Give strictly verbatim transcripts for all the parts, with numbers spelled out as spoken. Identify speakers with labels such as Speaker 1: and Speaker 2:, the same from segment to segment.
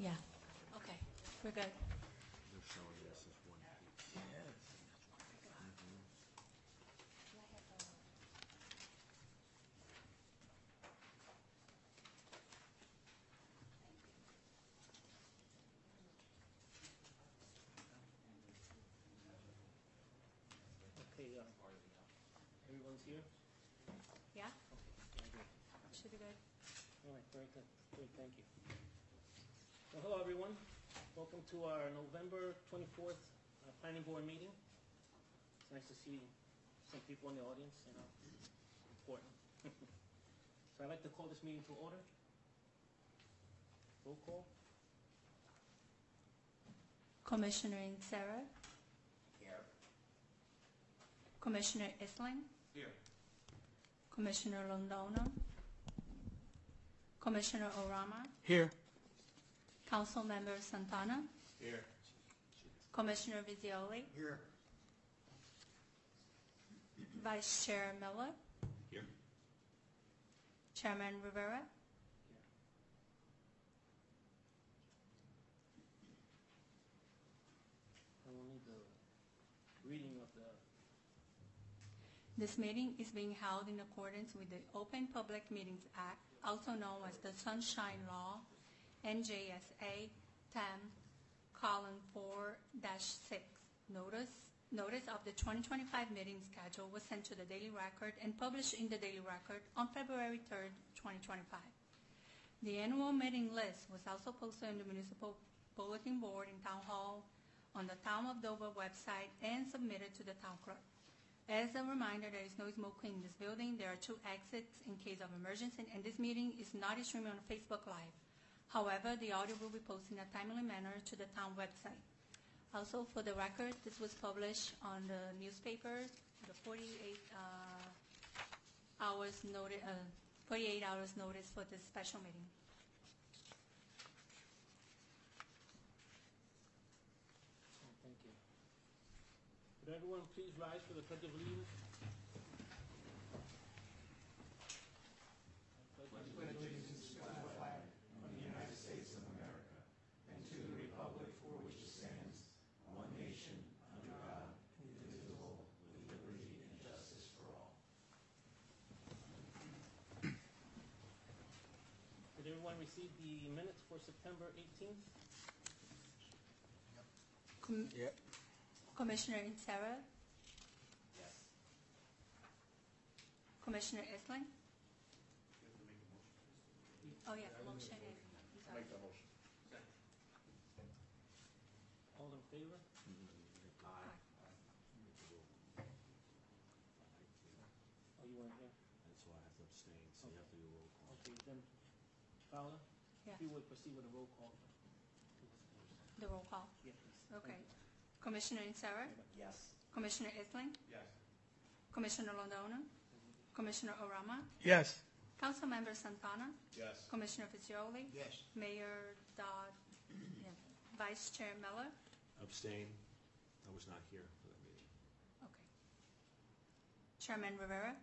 Speaker 1: Yeah. Okay, we're good.
Speaker 2: They're showing this as one piece.
Speaker 3: Okay, uh, everyone's here?
Speaker 1: Yeah,
Speaker 3: Okay, very good.
Speaker 1: should be good.
Speaker 3: All right, very good. Good, thank you. Well, hello, everyone. Welcome to our November twenty-fourth uh, Planning Board meeting. It's nice to see some people in the audience, you know, important. So I'd like to call this meeting to order. Roll call.
Speaker 1: Commissioner Insera,
Speaker 2: Here.
Speaker 1: Commissioner Isling,
Speaker 2: Here.
Speaker 1: Commissioner Londono, Commissioner Orama,
Speaker 2: Here.
Speaker 1: Councilmember Santana,
Speaker 2: Here.
Speaker 1: Commissioner Vizioli,
Speaker 2: Here.
Speaker 1: Vice Chair Miller,
Speaker 2: Here.
Speaker 1: Chairman Rivera.
Speaker 3: Here. And we'll need the reading of the
Speaker 1: This meeting is being held in accordance with the Open Public Meetings Act, also known as the Sunshine Law, N J S A ten colon four dash six. Notice Notice of the twenty twenty-five meeting schedule was sent to the Daily Record and published in the Daily Record on February third, twenty twenty-five. The annual meeting list was also posted on the Municipal Bulletin Board in Town Hall, on the Town of Dover website, and submitted to the Town Clerk. As a reminder, there is no smoking in this building. There are two exits in case of emergency, and this meeting is not streaming on Facebook Live. However, the audio will be posted in a timely manner to the town website. Also, for the record, this was published on the newspaper, the forty-eight uh, hours notice, uh, forty-eight hours notice for this special meeting.
Speaker 3: Oh, thank you. Would everyone please rise for the Pledge of Allegiance? Did everyone receive the minutes for September eighteenth?
Speaker 1: Com-
Speaker 2: Yep.
Speaker 1: Commissioner Insera,
Speaker 2: Yes.
Speaker 1: Commissioner Isling. Oh yeah, motion. and- I'm sorry.
Speaker 2: Make the motion.
Speaker 3: All in favor?
Speaker 2: Aye.
Speaker 3: Oh, you weren't here?
Speaker 2: That's why I have to abstain, so you have to do a roll call.
Speaker 3: Okay, then, Fowler?
Speaker 1: Yeah.
Speaker 3: If you would proceed with a roll call.
Speaker 1: The roll call.
Speaker 3: Yeah, please.
Speaker 1: Okay.
Speaker 3: Thank you.
Speaker 1: Commissioner Insera,
Speaker 2: Yes.
Speaker 1: Commissioner Isling,
Speaker 2: Yes.
Speaker 1: Commissioner Londono, Commissioner Orama,
Speaker 2: Yes.
Speaker 1: Councilmember Santana,
Speaker 2: Yes.
Speaker 1: Commissioner Fitzgerald,
Speaker 2: Yes.
Speaker 1: Mayor Dodd, yeah, Vice Chair Miller.
Speaker 2: Abstain. I was not here for that meeting.
Speaker 1: Okay. Chairman Rivera.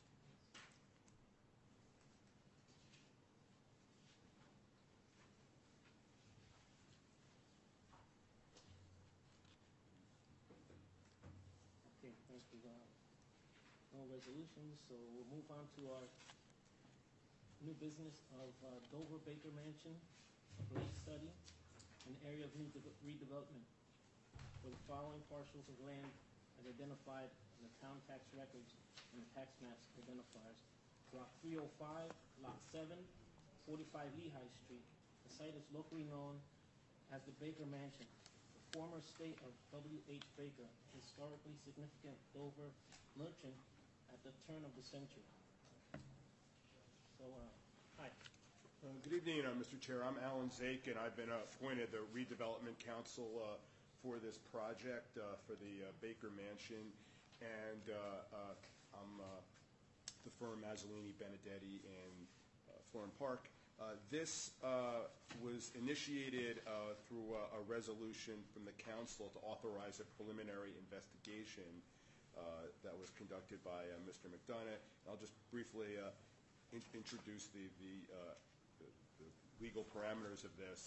Speaker 3: Okay, thank you. Uh, No resolutions, so we'll move on to our new business of uh, Dover Baker Mansion, a rate study, an area of new de- redevelopment for the following parcels of land as identified in the town tax records and the tax maps identifiers. Block three oh five, Lot seven, forty-five Lehigh Street. The site is locally known as the Baker Mansion, the former estate of W H Baker, historically significant Dover merchant at the turn of the century. So, uh, hi.
Speaker 4: Uh, Good evening, uh, Mister Chair. I'm Alan Zake, and I've been uh, appointed the redevelopment counsel uh, for this project uh, for the uh, Baker Mansion, and uh, uh, I'm uh, the firm Mazzolini, Benedetti, and uh, Florin Park. Uh, This uh, was initiated uh, through a a resolution from the council to authorize a preliminary investigation uh, that was conducted by uh, Mister McDonough. I'll just briefly uh, in- introduce the, the, uh, the the legal parameters of this.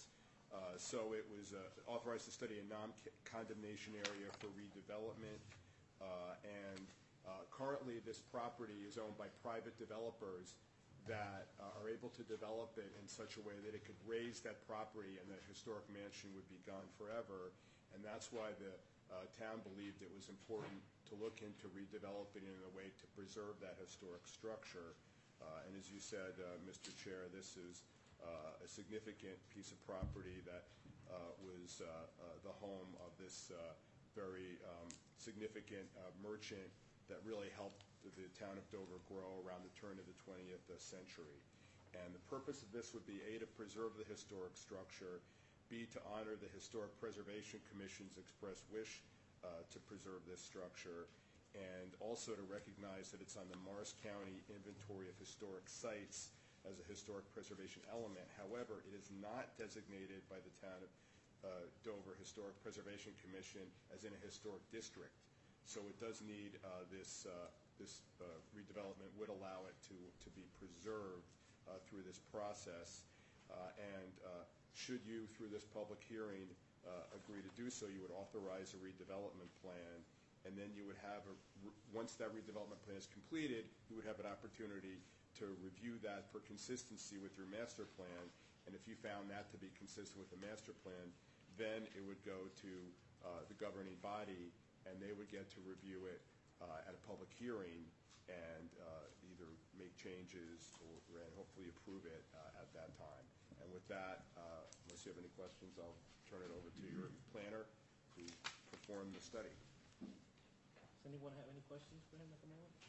Speaker 4: Uh, So it was uh, authorized to study a non-condemnation area for redevelopment. Uh, And uh, currently, this property is owned by private developers that uh, are able to develop it in such a way that it could raise that property and that historic mansion would be gone forever. And that's why the uh, town believed it was important to look into redeveloping it in a way to preserve that historic structure. Uh, And as you said, uh, Mister Chair, this is uh, a significant piece of property that uh, was uh, uh, the home of this uh, very um, significant uh, merchant that really helped the town of Dover grow around the turn of the twentieth century. And the purpose of this would be, A, to preserve the historic structure, B, to honor the Historic Preservation Commission's express wish uh, to preserve this structure, and also to recognize that it's on the Morris County Inventory of Historic Sites as a historic preservation element. However, it is not designated by the town of uh, Dover Historic Preservation Commission as in a historic district. So it does need uh, this, uh, this uh, redevelopment would allow it to, to be preserved uh, through this process. Uh, and uh, should you, through this public hearing, uh, agree to do so, you would authorize a redevelopment plan. And then you would have, a, once that redevelopment plan is completed, you would have an opportunity to review that for consistency with your master plan. And if you found that to be consistent with the master plan, then it would go to uh, the governing body, and they would get to review it uh, at a public hearing and uh, either make changes or, and hopefully approve it uh, at that time. And with that, uh, unless you have any questions, I'll turn it over to your planner to perform the study.
Speaker 3: Does anyone have any questions for him at the moment?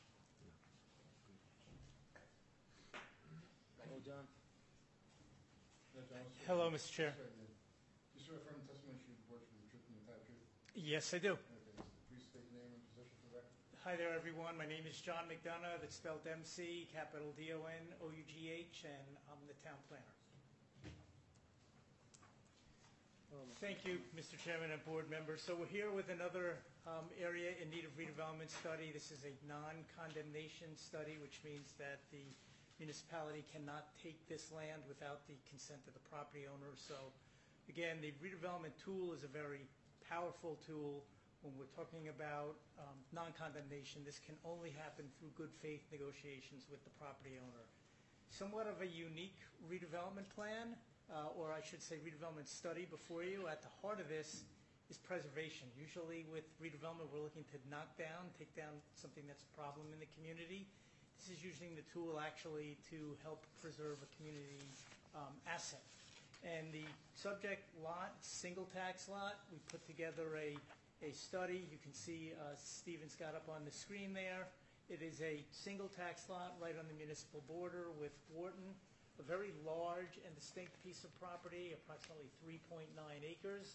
Speaker 3: Hello, John.
Speaker 5: Hello, Mister Chair.
Speaker 6: You swear affirm the testimony you give before the truth and the entire truth?
Speaker 5: Yes, I do.
Speaker 6: Okay, please state your name and position for the record.
Speaker 5: Hi there, everyone. My name is John McDonough. That's spelled M C, capital D O N O U G H, and I'm the town planner.
Speaker 3: Um,
Speaker 5: Thank you, Mister Chairman and board members. So we're here with another um, area in need of redevelopment study. This is a non-condemnation study, which means that the municipality cannot take this land without the consent of the property owner. So again, the redevelopment tool is a very powerful tool. When we're talking about um, non-condemnation, this can only happen through good faith negotiations with the property owner. Somewhat of a unique redevelopment plan, uh, or I should say redevelopment study before you. At the heart of this is preservation. Usually with redevelopment, we're looking to knock down, take down something that's a problem in the community. This is using the tool actually to help preserve a community um, asset. And the subject lot, single tax lot, we put together a, a study. You can see uh, Stephen's got up on the screen there. It is a single tax lot right on the municipal border with Wharton, a very large and distinct piece of property, approximately three point nine acres.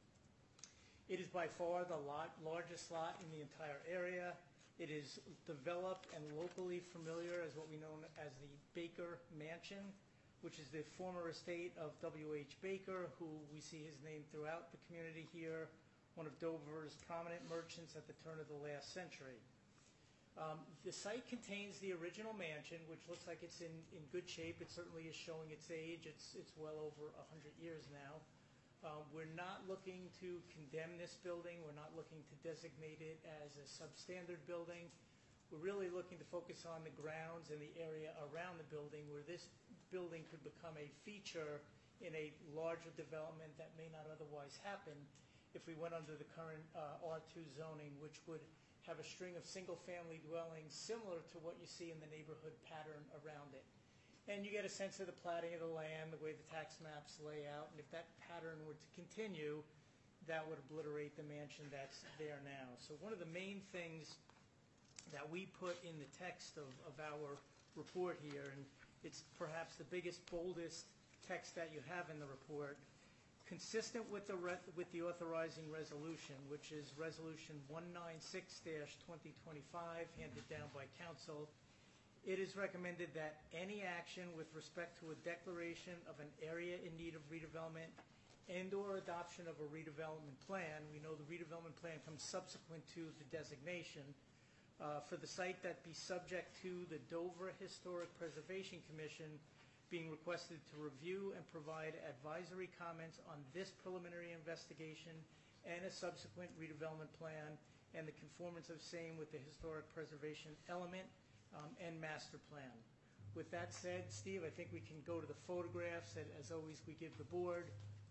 Speaker 5: It is by far the lot, largest lot in the entire area. It is developed and locally familiar as what we know as the Baker Mansion, which is the former estate of W H Baker, who we see his name throughout the community here, one of Dover's prominent merchants at the turn of the last century. Um, the site contains the original mansion, which looks like it's in, in good shape. It certainly is showing its age. It's, it's well over one hundred years now. Uh, we're not looking to condemn this building. We're not looking to designate it as a substandard building. We're really looking to focus on the grounds and the area around the building where this building could become a feature in a larger development that may not otherwise happen if we went under the current uh, R two zoning, which would have a string of single-family dwellings similar to what you see in the neighborhood pattern around it. And you get a sense of the platting of the land, the way the tax maps lay out, and if that pattern were to continue, that would obliterate the mansion that's there now. So one of the main things that we put in the text of, of our report here, and it's perhaps the biggest, boldest text that you have in the report, consistent with the, re with the authorizing resolution, which is Resolution one ninety-six dash twenty twenty-five, handed down by council. It is recommended that any action with respect to a declaration of an area in need of redevelopment and or adoption of a redevelopment plan, we know the redevelopment plan comes subsequent to the designation, uh, for the site that be subject to the Dover Historic Preservation Commission being requested to review and provide advisory comments on this preliminary investigation and a subsequent redevelopment plan and the conformance of same with the historic preservation element um, and master plan. With that said, Steve, I think we can go to the photographs that, as always, we give the board.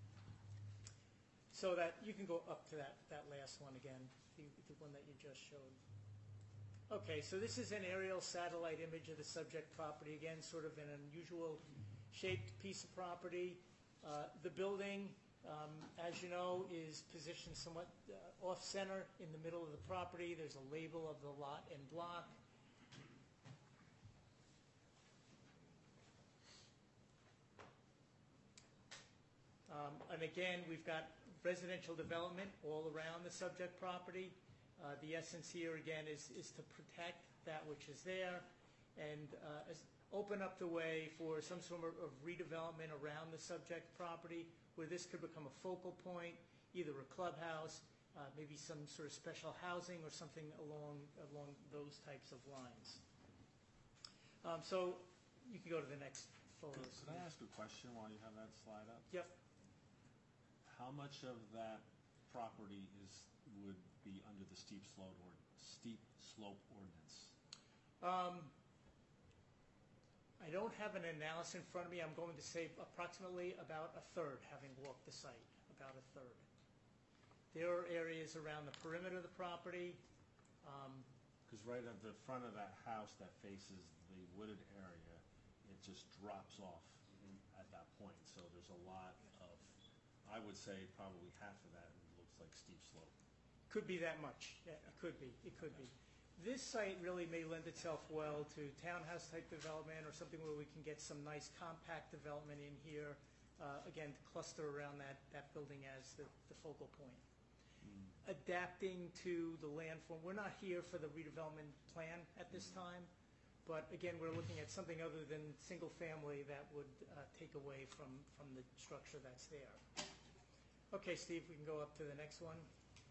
Speaker 5: So that you can go up to that, that last one again, the, the one that you just showed. Okay, so this is an aerial satellite image of the subject property. Again, sort of an unusual shaped piece of property. Uh, the building, um, as you know, is positioned somewhat uh, off-center in the middle of the property. There's a label of the lot and block. Um, and again, we've got residential development all around the subject property. Uh, the essence here, again, is, is to protect that which is there and uh, as, open up the way for some sort of, of redevelopment around the subject property where this could become a focal point, either a clubhouse, uh, maybe some sort of special housing or something along, along those types of lines. Um, so you can go to the next photo.
Speaker 2: Could could I ask a question while you have that slide up?
Speaker 5: Yep.
Speaker 2: How much of that property is, would be under the steep slope or steep slope ordinance?
Speaker 5: Um, I don't have an analysis in front of me. I'm going to say approximately about a third, having walked the site, about a third. There are areas around the perimeter of the property.
Speaker 2: Because right at the front of that house that faces the wooded area, it just drops off at that point. So there's a lot of, I would say probably half of that looks like steep slope.
Speaker 5: Could be that much. Yeah, it could be. It could be. This site really may lend itself well to townhouse type development or something where we can get some nice compact development in here. Uh, again, to cluster around that, that building as the, the focal point. Mm. Adapting to the landform. We're not here for the redevelopment plan at this mm. time, but again, we're looking at something other than single family that would uh, take away from, from the structure that's there. Okay, Steve, we can go up to the next one.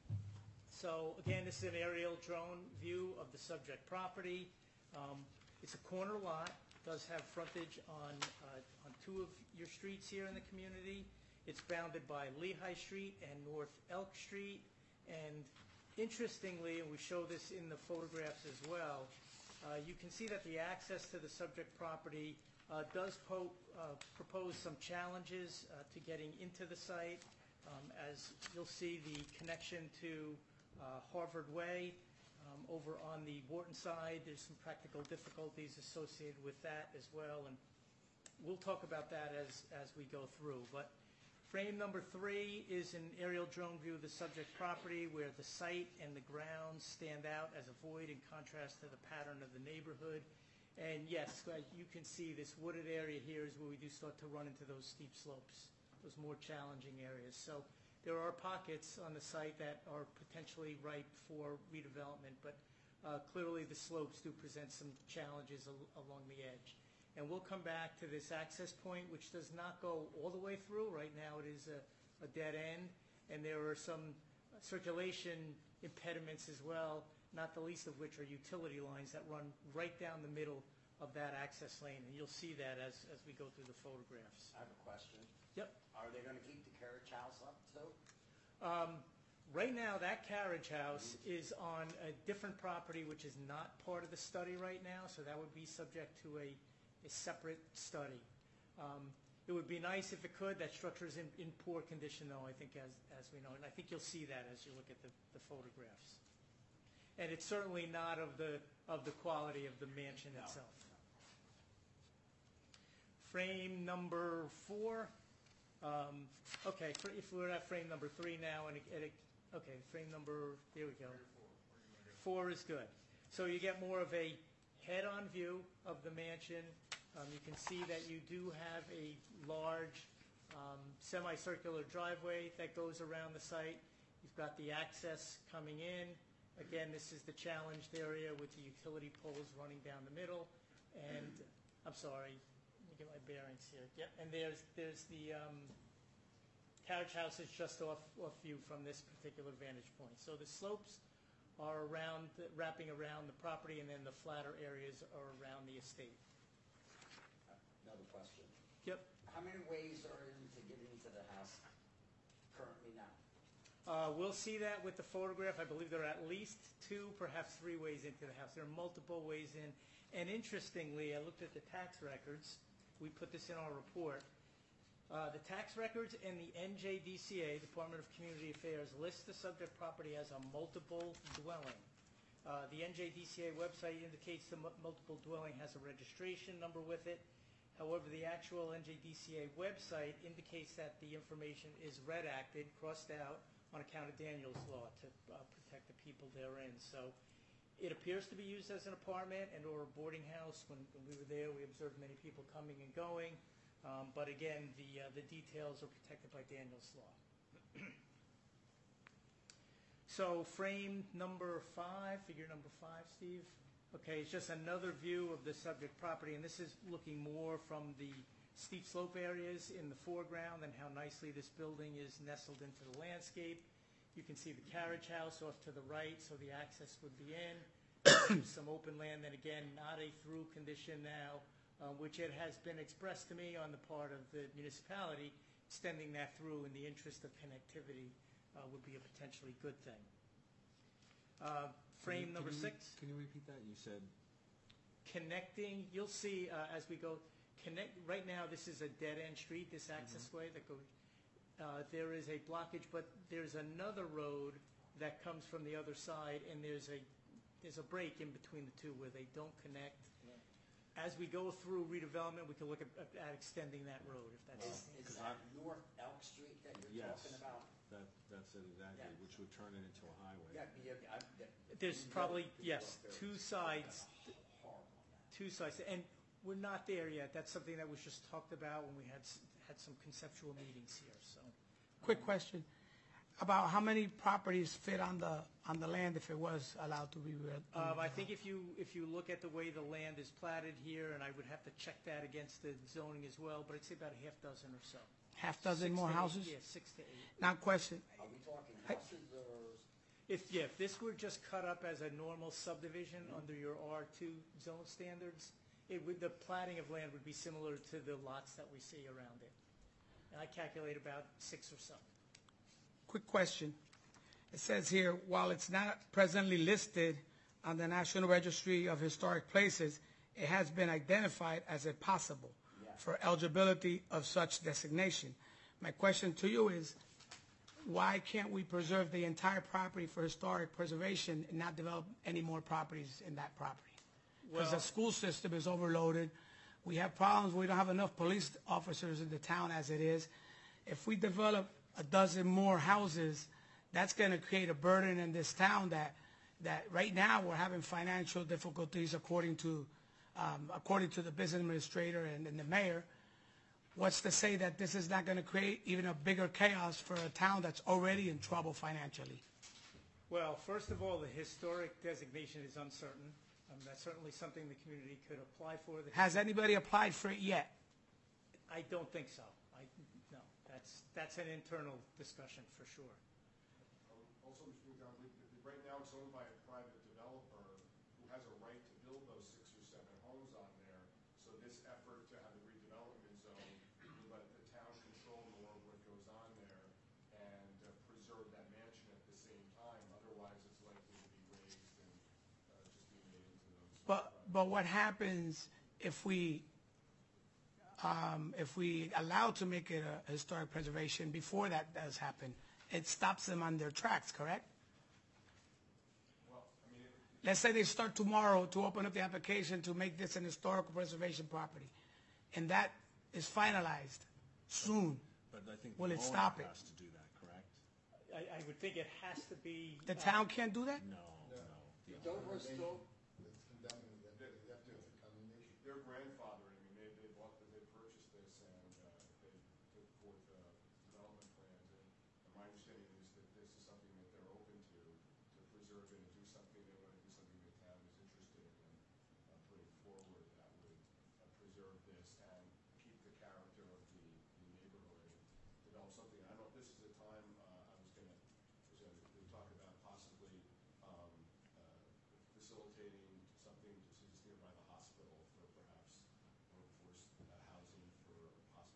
Speaker 5: So again, this is an aerial drone view of the subject property. Um, it's a corner lot. Does have frontage on uh, on two of your streets here in the community. It's bounded by Lehigh Street and North Elk Street. And interestingly, and we show this in the photographs as well, uh, you can see that the access to the subject property uh, does po uh, propose some challenges uh, to getting into the site. Um, as you'll see, the connection to uh, Harvard Way. Um, over on the Wharton side, there's some practical difficulties associated with that as well, and we'll talk about that as, as we go through. But frame number three is an aerial drone view of the subject property where the site and the grounds stand out as a void in contrast to the pattern of the neighborhood. And yes, you can see this wooded area here is where we do start to run into those steep slopes, those more challenging areas. So there are pockets on the site that are potentially ripe for redevelopment, but uh, clearly the slopes do present some challenges al along the edge. And we'll come back to this access point, which does not go all the way through. Right now it is a, a dead end, and there are some circulation impediments as well, not the least of which are utility lines that run right down the middle of that access lane, and you'll see that as, as we go through the photographs.
Speaker 7: I have a question.
Speaker 5: Yep.
Speaker 7: Are they going to keep the carriage house up too?
Speaker 5: Um, right now, that carriage house is on a different property, which is not part of the study right now, so that would be subject to a, a separate study. Um, it would be nice if it could. That structure is in, in poor condition, though, I think, as, as we know, and I think you'll see that as you look at the, the photographs. And it's certainly not of the, of the quality of the mansion
Speaker 7: No.
Speaker 5: itself. Frame number four. Um, okay, for, if we're at frame number three now, and it, it, okay, frame number, there we go. Four is good. So you get more of a head-on view of the mansion. Um, you can see that you do have a large um, semicircular driveway that goes around the site. You've got the access coming in. Again, this is the challenged area with the utility poles running down the middle. And, I'm sorry, get my bearings here. Yep, and there's there's the um, carriage house is just off off view from this particular vantage point. So the slopes are around, wrapping around the property, and then the flatter areas are around the estate.
Speaker 7: Another question.
Speaker 5: Yep.
Speaker 7: How many ways are in to get into the house currently now?
Speaker 5: Uh, We'll see that with the photograph. I believe there are at least two, perhaps three ways into the house. There are multiple ways in. And interestingly, I looked at the tax records. We put this in our report. Uh, The tax records and the N J D C A, Department of Community Affairs, list the subject property as a multiple dwelling. Uh, The N J D C A website indicates the mu- multiple dwelling has a registration number with it. However, the actual N J D C A website indicates that the information is redacted, crossed out, on account of Daniel's Law to uh, protect the people therein. So it appears to be used as an apartment and or a boarding house. When when we were there, we observed many people coming and going. Um, But again, the, uh, the details are protected by Daniel's Law. So frame number five, figure number five, Steve. Okay, it's just another view of the subject property, and this is looking more from the steep slope areas in the foreground and how nicely this building is nestled into the landscape. You can see the carriage house off to the right, so the access would be in. Some open land, and again, not a through condition now, uh, which it has been expressed to me on the part of the municipality, extending that through in the interest of connectivity uh, would be a potentially good thing. Uh, Frame
Speaker 2: Can you-
Speaker 5: number
Speaker 2: can you-
Speaker 5: six.
Speaker 2: Can you repeat that? You said,
Speaker 5: Connecting, you'll see uh, as we go, connect, right now, this is a dead-end street, this access way that goes, uh, there is a blockage, but there's another road that comes from the other side, and there's a, there's a break in between the two where they don't connect. As we go through redevelopment, we can look at, at extending that road, if that's
Speaker 7: Is,
Speaker 5: something.
Speaker 7: is that North Elk Street that you're
Speaker 2: yes,
Speaker 7: talking about?
Speaker 2: that, that's it exactly,
Speaker 7: Yeah.
Speaker 2: which would turn it into a highway.
Speaker 7: Yeah, be a- I- that-
Speaker 5: There's
Speaker 7: you know
Speaker 5: probably,
Speaker 7: people
Speaker 5: yes,
Speaker 7: up there
Speaker 5: two
Speaker 7: is
Speaker 5: sides,
Speaker 7: hard on that.
Speaker 5: two sides, and we're not there yet. That's something that was just talked about when we had, s- had some conceptual meetings here, so.
Speaker 8: Quick question, about how many properties fit on the, on the land if it was allowed to be read?
Speaker 5: Um, I think if you, if you look at the way the land is platted here, and I would have to check that against the zoning as well, but I'd say about a half dozen or so.
Speaker 8: Half dozen
Speaker 5: Six
Speaker 8: more
Speaker 5: to eight,
Speaker 8: houses?
Speaker 5: Yeah, six to eight.
Speaker 8: Now, question,
Speaker 7: Are we talking houses or?
Speaker 5: If, yeah, if this were just cut up as a normal subdivision under your R two zone standards, it would, the platting of land would be similar to the lots that we see around it. And I calculate about six or so.
Speaker 8: quick question. It says here, while it's not presently listed on the National Registry of Historic Places, it has been identified as a possible for eligibility of such designation. My question to you is, why can't we preserve the entire property for historic preservation and not develop any more properties in that property? Because the
Speaker 5: Well-
Speaker 8: school system is overloaded. We have problems. We don't have enough police officers in the town as it is. If we develop a dozen more houses, that's going to create a burden in this town that, that right now we're having financial difficulties according to, um, according to the business administrator and, and the mayor. What's to say that this is not going to create even a bigger chaos for a town that's already in trouble financially?
Speaker 5: Well, first of all, the historic designation is uncertain. Um, That's certainly something the community could apply for. The-
Speaker 8: Has anybody applied for it yet?
Speaker 5: I don't think so. I, no, that's, that's an internal discussion for sure.
Speaker 4: Also, Mister McDonald, we- we- right now it's owned by a private developer who has a right to build those six or seven homes on there. So this effort to have a redevelopment zone will let the town control more of what goes on there and uh, preserve that mansion at the same time. Otherwise, it's likely to be raised and uh, just be made into those.
Speaker 8: But, but what happens if we, um, if we allow to make it a historic preservation before that does happen? It stops them on their tracks, correct?
Speaker 4: Well, I mean, it-
Speaker 8: Let's say they start tomorrow to open up the application to make this an historical preservation property, and that is finalized soon.
Speaker 2: But I think
Speaker 8: Will
Speaker 2: the
Speaker 8: it
Speaker 2: owner
Speaker 8: stop it?
Speaker 2: has to do that, correct?
Speaker 5: I, I would think it has to be.
Speaker 8: The
Speaker 5: uh,
Speaker 8: town can't do that?
Speaker 2: No, no. the
Speaker 7: Dover is still,
Speaker 6: It's condemned, they have to, they have to, it's a condemnation.
Speaker 4: Their grandfather, I mean, they, they bought, they purchased this and, uh, they took forth, uh, development plans. And my understanding is that this is something that they're open to, to preserve it and do something, they want to do something the town is interested in, uh, putting forward that would uh, preserve this and keep the character of the, the neighborhood and develop something. I don't know if this is the time, uh, I was gonna, was gonna, we talk about possibly, um, uh, facilitating something just just nearby the hospital for perhaps workforce uh, housing for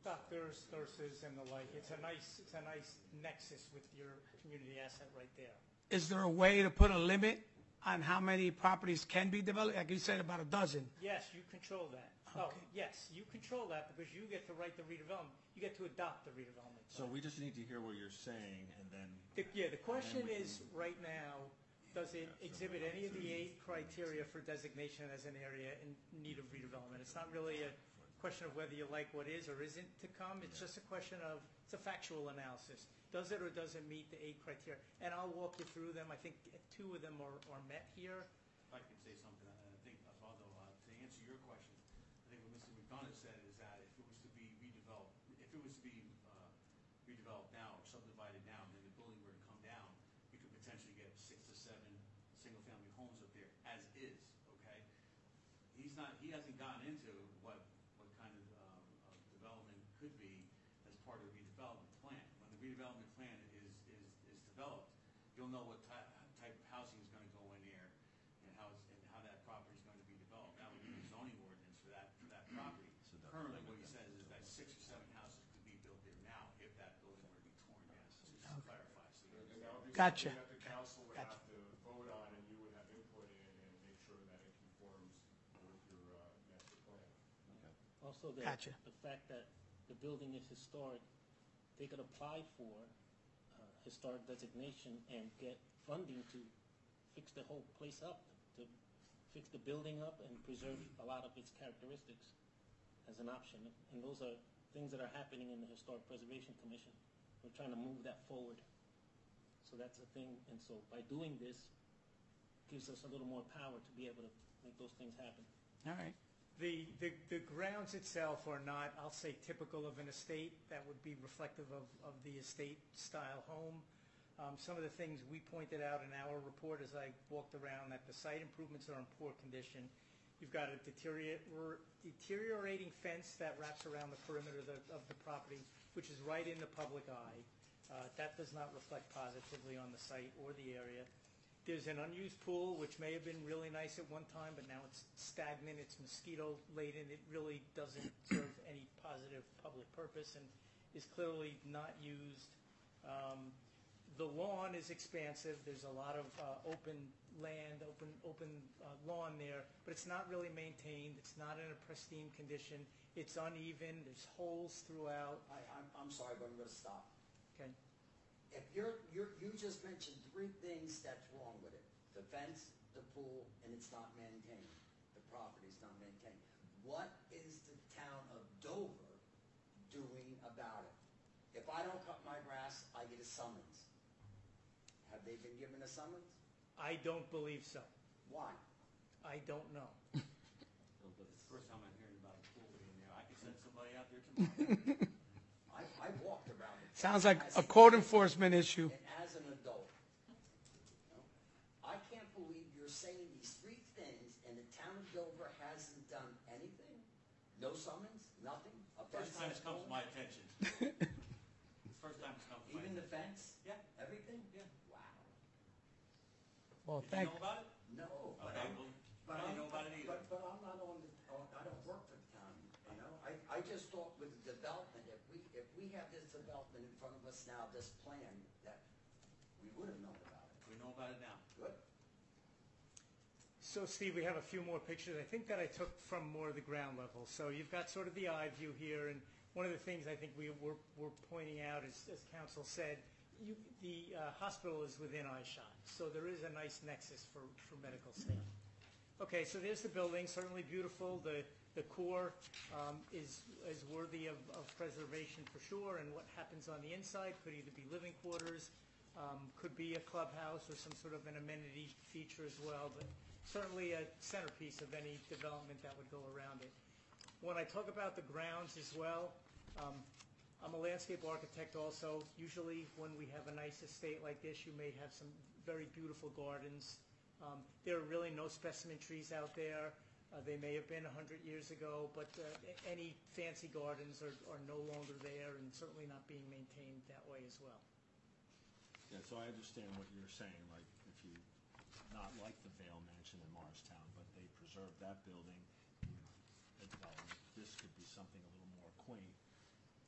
Speaker 5: doctors, nurses, and the like. It's a nice, it's a nice nexus with your community asset right there.
Speaker 8: Is there a way to put a limit on how many properties can be developed? Like you said, about a dozen.
Speaker 5: Yes, you control that. Oh,
Speaker 8: Okay.
Speaker 5: yes, you control that because you get to write the redevelopment. You get to adopt the redevelopment.
Speaker 2: So we just need to hear what you're saying, and then,
Speaker 5: The- Yeah, the question
Speaker 2: we
Speaker 5: is, right now, does it exhibit any of the eight criteria for designation as an area in need of redevelopment? It's not really a question of whether you like what is or isn't to come, it's just a question of, it's a factual analysis. Does it or doesn't meet the eight criteria? And I'll walk you through them, I think two of them are, are met here.
Speaker 9: If I could say something, I think, Osvaldo, uh, to answer your question, I think what Mister McDonough said is that if it was to be redeveloped, if it was to be uh, redeveloped now or subdivided now, and then the building were to come down, you could potentially get six to seven single-family homes up there as is, okay? He's not, he hasn't gotten into what, what kind of, um, of development could be as part of the redevelopment plan. When the redevelopment plan is, is, is developed, you'll know what type, type of housing is gonna go in there and how, it's- and how that property is going to be developed. That would be the zoning ordinance for that, for that property.
Speaker 2: So that-
Speaker 9: Currently, what he says is that six or seven houses could be built there now if that building were to be torn down, just to clarify. So you
Speaker 4: And that would be
Speaker 8: Gotcha.
Speaker 4: something that the council would
Speaker 8: Gotcha.
Speaker 4: have to vote on, and you would have input in and make sure that it conforms with your uh, master plan.
Speaker 3: Also, the,
Speaker 8: Gotcha.
Speaker 3: the fact that the building is historic, they could apply for uh, historic designation and get funding to fix the whole place up, to fix the building up and preserve a lot of its characteristics as an option. And those are things that are happening in the Historic Preservation Commission. We're trying to move that forward. So that's a thing, and so by doing this, gives us a little more power to be able to make those things happen.
Speaker 8: All right.
Speaker 5: The, the, the grounds itself are not, I'll say, typical of an estate. That would be reflective of, of the estate-style home. Um, some of the things we pointed out in our report as I walked around, that the site improvements are in poor condition. You've got a deteriorate, deteriorating fence that wraps around the perimeter of the, of the property, which is right in the public eye. Uh, that does not reflect positively on the site or the area. There's an unused pool, which may have been really nice at one time, but now it's stagnant, it's mosquito-laden, it really doesn't serve any positive public purpose and is clearly not used. Um, The lawn is expansive, there's a lot of uh, open land, open, open uh, lawn there, but it's not really maintained, it's not in a pristine condition, it's uneven, there's holes throughout.
Speaker 7: I, I'm, I'm sorry, but I'm gonna stop.
Speaker 5: Okay.
Speaker 7: If you're, you're, you just mentioned three things that's wrong with it. The fence, the pool, and it's not maintained. The property's not maintained. What is the town of Dover doing about it? If I don't cut my grass, I get a summons. Have they been given a summons?
Speaker 5: I don't believe so.
Speaker 7: Why?
Speaker 5: I don't know.
Speaker 9: It's the first time I'm hearing about a pool being there. I could send somebody out there tomorrow.
Speaker 7: I, I walked around it.
Speaker 8: Sounds like
Speaker 7: As
Speaker 8: a code enforcement issue.
Speaker 7: And as an adult, you know, I can't believe you're saying these three things and the town of Dover hasn't done anything? No summons, nothing? A
Speaker 9: First
Speaker 7: fence
Speaker 9: time
Speaker 7: that's
Speaker 9: it's come to
Speaker 7: going?
Speaker 9: my attention. It's the first time it's come to my
Speaker 7: Even the
Speaker 9: attention.
Speaker 7: fence?
Speaker 9: Yeah.
Speaker 7: Everything?
Speaker 9: Yeah.
Speaker 7: Wow.
Speaker 8: Well,
Speaker 9: Did you
Speaker 8: thank,
Speaker 9: know about it?
Speaker 7: No, but
Speaker 9: Okay,
Speaker 7: I'm,
Speaker 9: well,
Speaker 7: but
Speaker 9: I
Speaker 7: I'm,
Speaker 9: didn't know about it either.
Speaker 7: but, but I'm not on the, on- I don't work for the town, you know? I, I just thought with the development, if we, if we have this development in front of us now, this plan, that we would have known about it.
Speaker 9: We know about it now.
Speaker 7: Good.
Speaker 5: So Steve, we have a few more pictures, I think that I took from more of the ground level. So you've got sort of the eye view here, and one of the things I think we were, were pointing out, is, as council said, you, the uh, hospital is within eyeshot, so there is a nice nexus for, for medical staff. Okay, so there's the building, certainly beautiful. The, the core um, is, is worthy of, of preservation for sure, and what happens on the inside could either be living quarters, um, could be a clubhouse or some sort of an amenity feature as well, but certainly a centerpiece of any development that would go around it. When I talk about the grounds as well, um, I'm a landscape architect also. Usually when we have a nice estate like this, you may have some very beautiful gardens. Um, there are really no specimen trees out there. Uh, they may have been a hundred years ago, but uh, a- any fancy gardens are, are no longer there and certainly not being maintained that way as well.
Speaker 2: yeah, so I understand what you're saying, like, if you, not like the Vale Mansion in Morristown, but they preserved that building, a development, this could be something a little more quaint,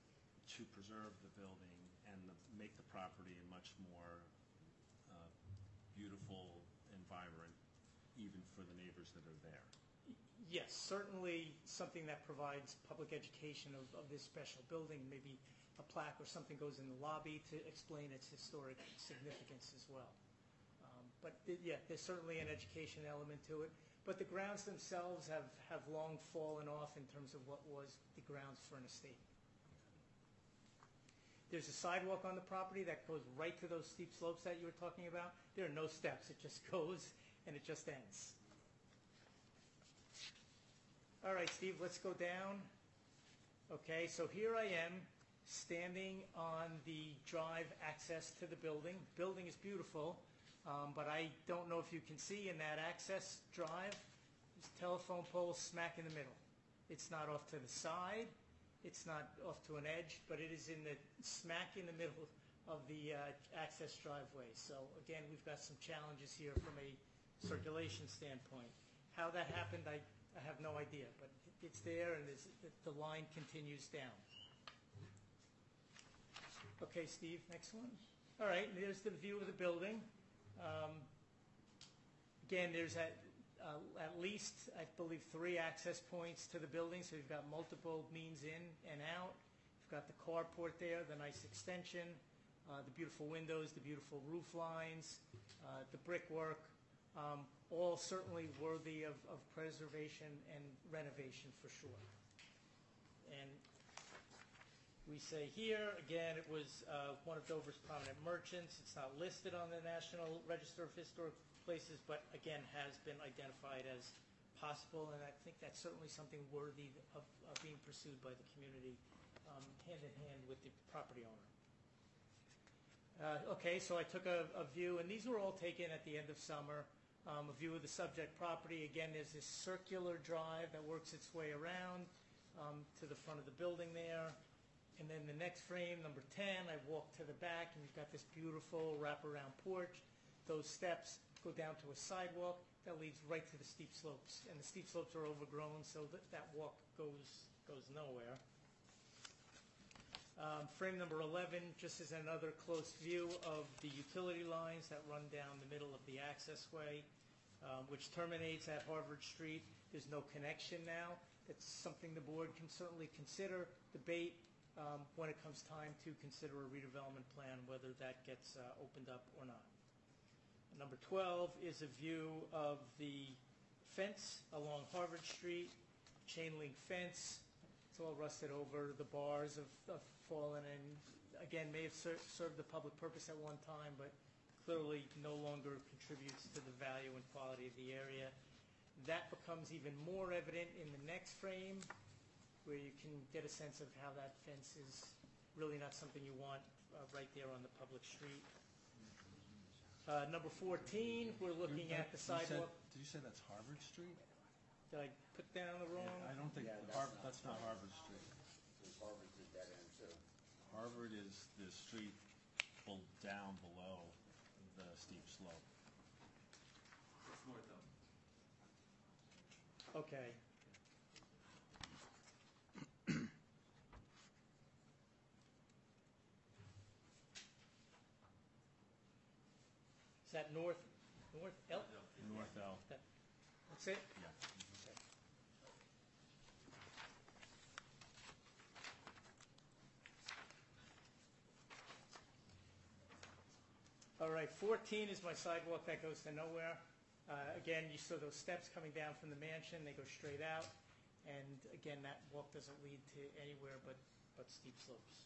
Speaker 2: to preserve the building and the- make the property a much more uh, beautiful and vibrant, even for the neighbors that are there.
Speaker 5: Yes, certainly something that provides public education of, of this special building, maybe a plaque or something goes in the lobby to explain its historic significance as well. Um, But, th- yeah, there's certainly an education element to it. But the grounds themselves have, have long fallen off in terms of what was the grounds for an estate. There's a sidewalk on the property that goes right to those steep slopes that you were talking about. There are no steps, it just goes and it just ends. All right, Steve, let's go down. Okay, so here I am, standing on the drive access to the building. Building is beautiful, um, but I don't know if you can see in that access drive, there's a telephone pole smack in the middle. It's not off to the side, it's not off to an edge, but it is in the smack in the middle of the uh, access driveway. So again, we've got some challenges here from a circulation standpoint. How that happened, I I have no idea, but it's there and it's, the line continues down. Okay, Steve, next one. All right, there's the view of the building. Um, again, there's at, uh, at least, I believe, three access points to the building, so you've got multiple means in and out. You've got the carport there, the nice extension, uh, the beautiful windows, the beautiful roof lines, uh, the brickwork. Um, all certainly worthy of, of preservation and renovation for sure. And we say here, again, it was uh, one of Dover's prominent merchants. It's not listed on the National Register of Historic Places, but again, has been identified as possible, and I think that's certainly something worthy of, of being pursued by the community, um, hand in hand with the property owner. Uh, okay, so I took a, a view, and these were all taken at the end of summer. Um, a view of the subject property. Again, there's this circular drive that works its way around um, to the front of the building there. And then the next frame, number ten, I walk to the back, and you've got this beautiful wraparound porch. Those steps go down to a sidewalk that leads right to the steep slopes. And the steep slopes are overgrown, so that, that walk goes, goes nowhere. Um, frame number eleven, just as another close view of the utility lines that run down the middle of the accessway, um, which terminates at Harvard Street. There's no connection now. It's something the board can certainly consider, debate um, when it comes time to consider a redevelopment plan, whether that gets uh, opened up or not. Number twelve is a view of the fence along Harvard Street, chain link fence. It's all rusted over. The bars have, have fallen and, again, may have ser served the public purpose at one time, but clearly no longer contributes to the value and quality of the area. That becomes even more evident in the next frame, where you can get a sense of how that fence is really not something you want uh, right there on the public street. Uh, number fourteen, we're looking at the
Speaker 2: You said-
Speaker 5: sidewalk.
Speaker 2: Did you say that's Harvard Street?
Speaker 5: Did I put down the wrong?
Speaker 2: I don't think,
Speaker 7: Yeah, that's
Speaker 2: Har-
Speaker 7: not
Speaker 2: that's not Harvard Street.
Speaker 7: Because Harvard's at that end too.
Speaker 2: Harvard is the street bel- down below the steep slope.
Speaker 9: It's north of.
Speaker 5: Okay. Is that north, north L?
Speaker 2: North L,
Speaker 5: That- That's it?
Speaker 2: yeah.
Speaker 5: Okay. All right, fourteen is my sidewalk that goes to nowhere. Uh, Again, you saw those steps coming down from the mansion, they go straight out. And again, that walk doesn't lead to anywhere but, but steep slopes.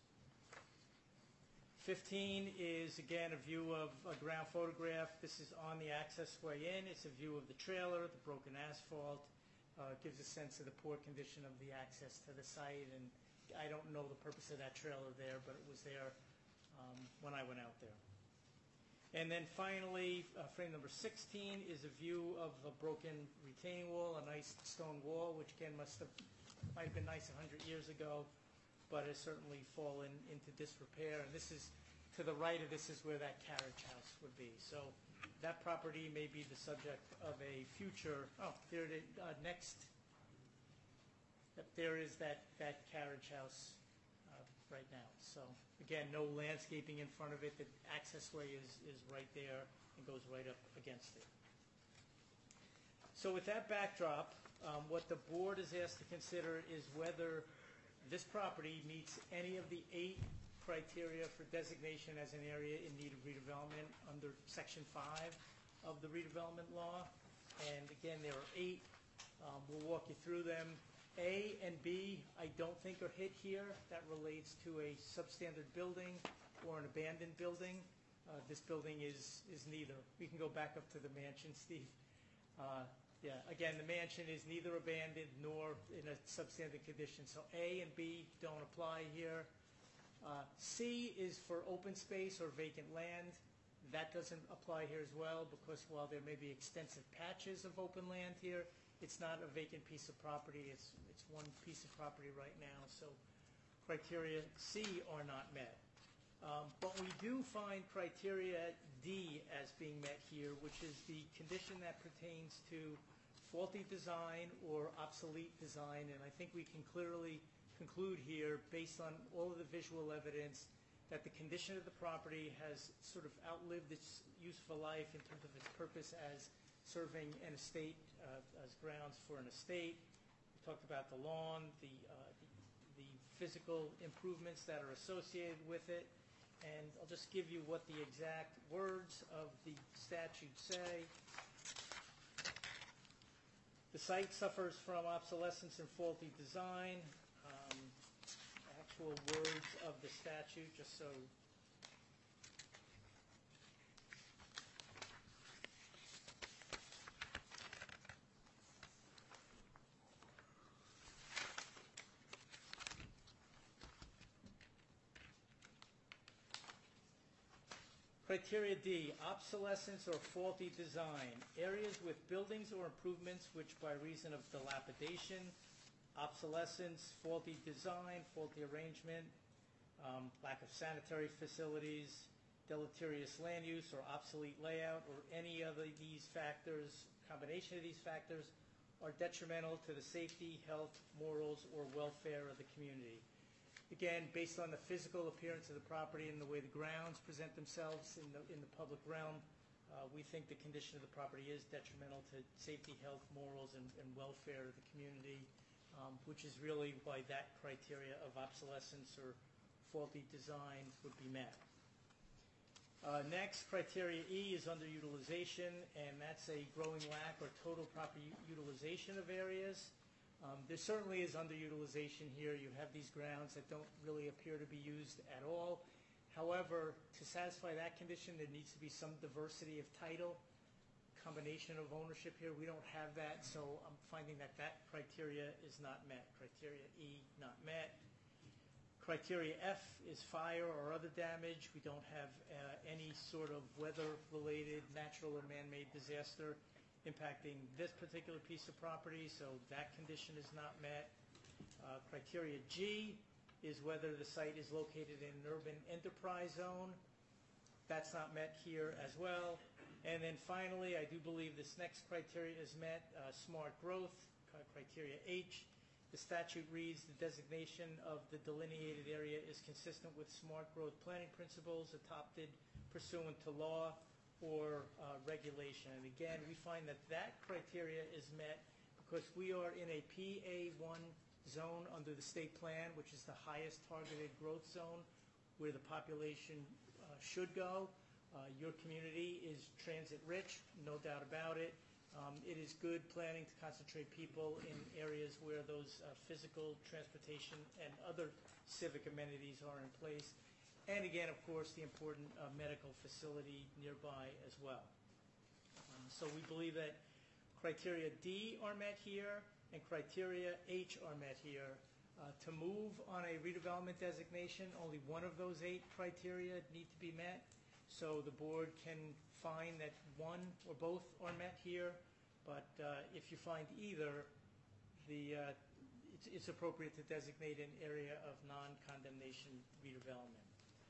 Speaker 5: fifteen is, again, a view of a ground photograph. This is on the access way in. It's a view of the trailer, the broken asphalt. Uh, it gives a sense of the poor condition of the access to the site. And I don't know the purpose of that trailer there, but it was there um, when I went out there. And then finally, uh, frame number sixteen is a view of a broken retaining wall, a nice stone wall, which again must have, might have been nice a hundred years ago, but has certainly fallen into disrepair. And this is, to the right of this is where that carriage house would be. So that property may be the subject of a future, oh, there it is, uh, next. Yep, there is that, that carriage house uh, right now. So, again, no landscaping in front of it. The access way is, is right there and goes right up against it. So with that backdrop, um, what the board is asked to consider is whether this property meets any of the eight criteria for designation as an area in need of redevelopment under Section five of the redevelopment law. And again, there are eight. Um, we'll walk you through them. A and B, I don't think are hit here. That relates to a substandard building or an abandoned building. Uh, this building is, is neither. We can go back up to the mansion, Steve. Uh, Yeah, again, the mansion is neither abandoned nor in a substandard condition. So A and B don't apply here. Uh, C is for open space or vacant land. That doesn't apply here as well because while there may be extensive patches of open land here, it's not a vacant piece of property. It's, it's one piece of property right now. So criteria C are not met. Um, but we do find criteria D as being met here, which is the condition that pertains to faulty design or obsolete design. And I think we can clearly conclude here, based on all of the visual evidence, that the condition of the property has sort of outlived its useful life in terms of its purpose as serving an estate, uh, as grounds for an estate. We talked about the lawn, the, uh, the, the physical improvements that are associated with it. And I'll just give you what the exact words of the statute say. The site suffers from obsolescence and faulty design. Um, actual words of the statute, just so. Criteria D, obsolescence or faulty design. Areas with buildings or improvements which by reason of dilapidation, obsolescence, faulty design, faulty arrangement, um, lack of sanitary facilities, deleterious land use or obsolete layout, or any other of these factors, combination of these factors, are detrimental to the safety, health, morals, or welfare of the community. Again, based on the physical appearance of the property and the way the grounds present themselves in the, in the public realm, uh, we think the condition of the property is detrimental to safety, health, morals, and, and welfare of the community, um, which is really why that criteria of obsolescence or faulty design would be met. Uh, next, criteria E is underutilization, and that's a growing lack or total proper utilization of areas. Um, there certainly is underutilization here. You have these grounds that don't really appear to be used at all. However, to satisfy that condition, there needs to be some diversity of title, combination of ownership here. We don't have that, so I'm finding that that criteria is not met. Criteria E, not met. Criteria F is fire or other damage. We don't have uh, any sort of weather-related, natural or man-made disaster impacting this particular piece of property, so that condition is not met. Uh, criteria G is whether the site is located in an urban enterprise zone. That's not met here as well. And then finally, I do believe this next criteria is met, uh, smart growth, criteria H. The statute reads the designation of the delineated area is consistent with smart growth planning principles adopted pursuant to law or uh, regulation. And again, we find that that criteria is met because we are in a P A one zone under the state plan, which is the highest targeted growth zone where the population uh, should go. Uh, your community is transit rich, no doubt about it. Um, it is good planning to concentrate people in areas where those uh, physical, transportation, and other civic amenities are in place. And again, of course, the important uh, medical facility nearby as well. Um, so we believe that criteria D are met here and criteria H are met here. Uh, to move on a redevelopment designation, only one of those eight criteria need to be met. So the board can find that one or both are met here, but uh, if you find either, the, uh, it's, it's appropriate to designate an area of non-condemnation redevelopment.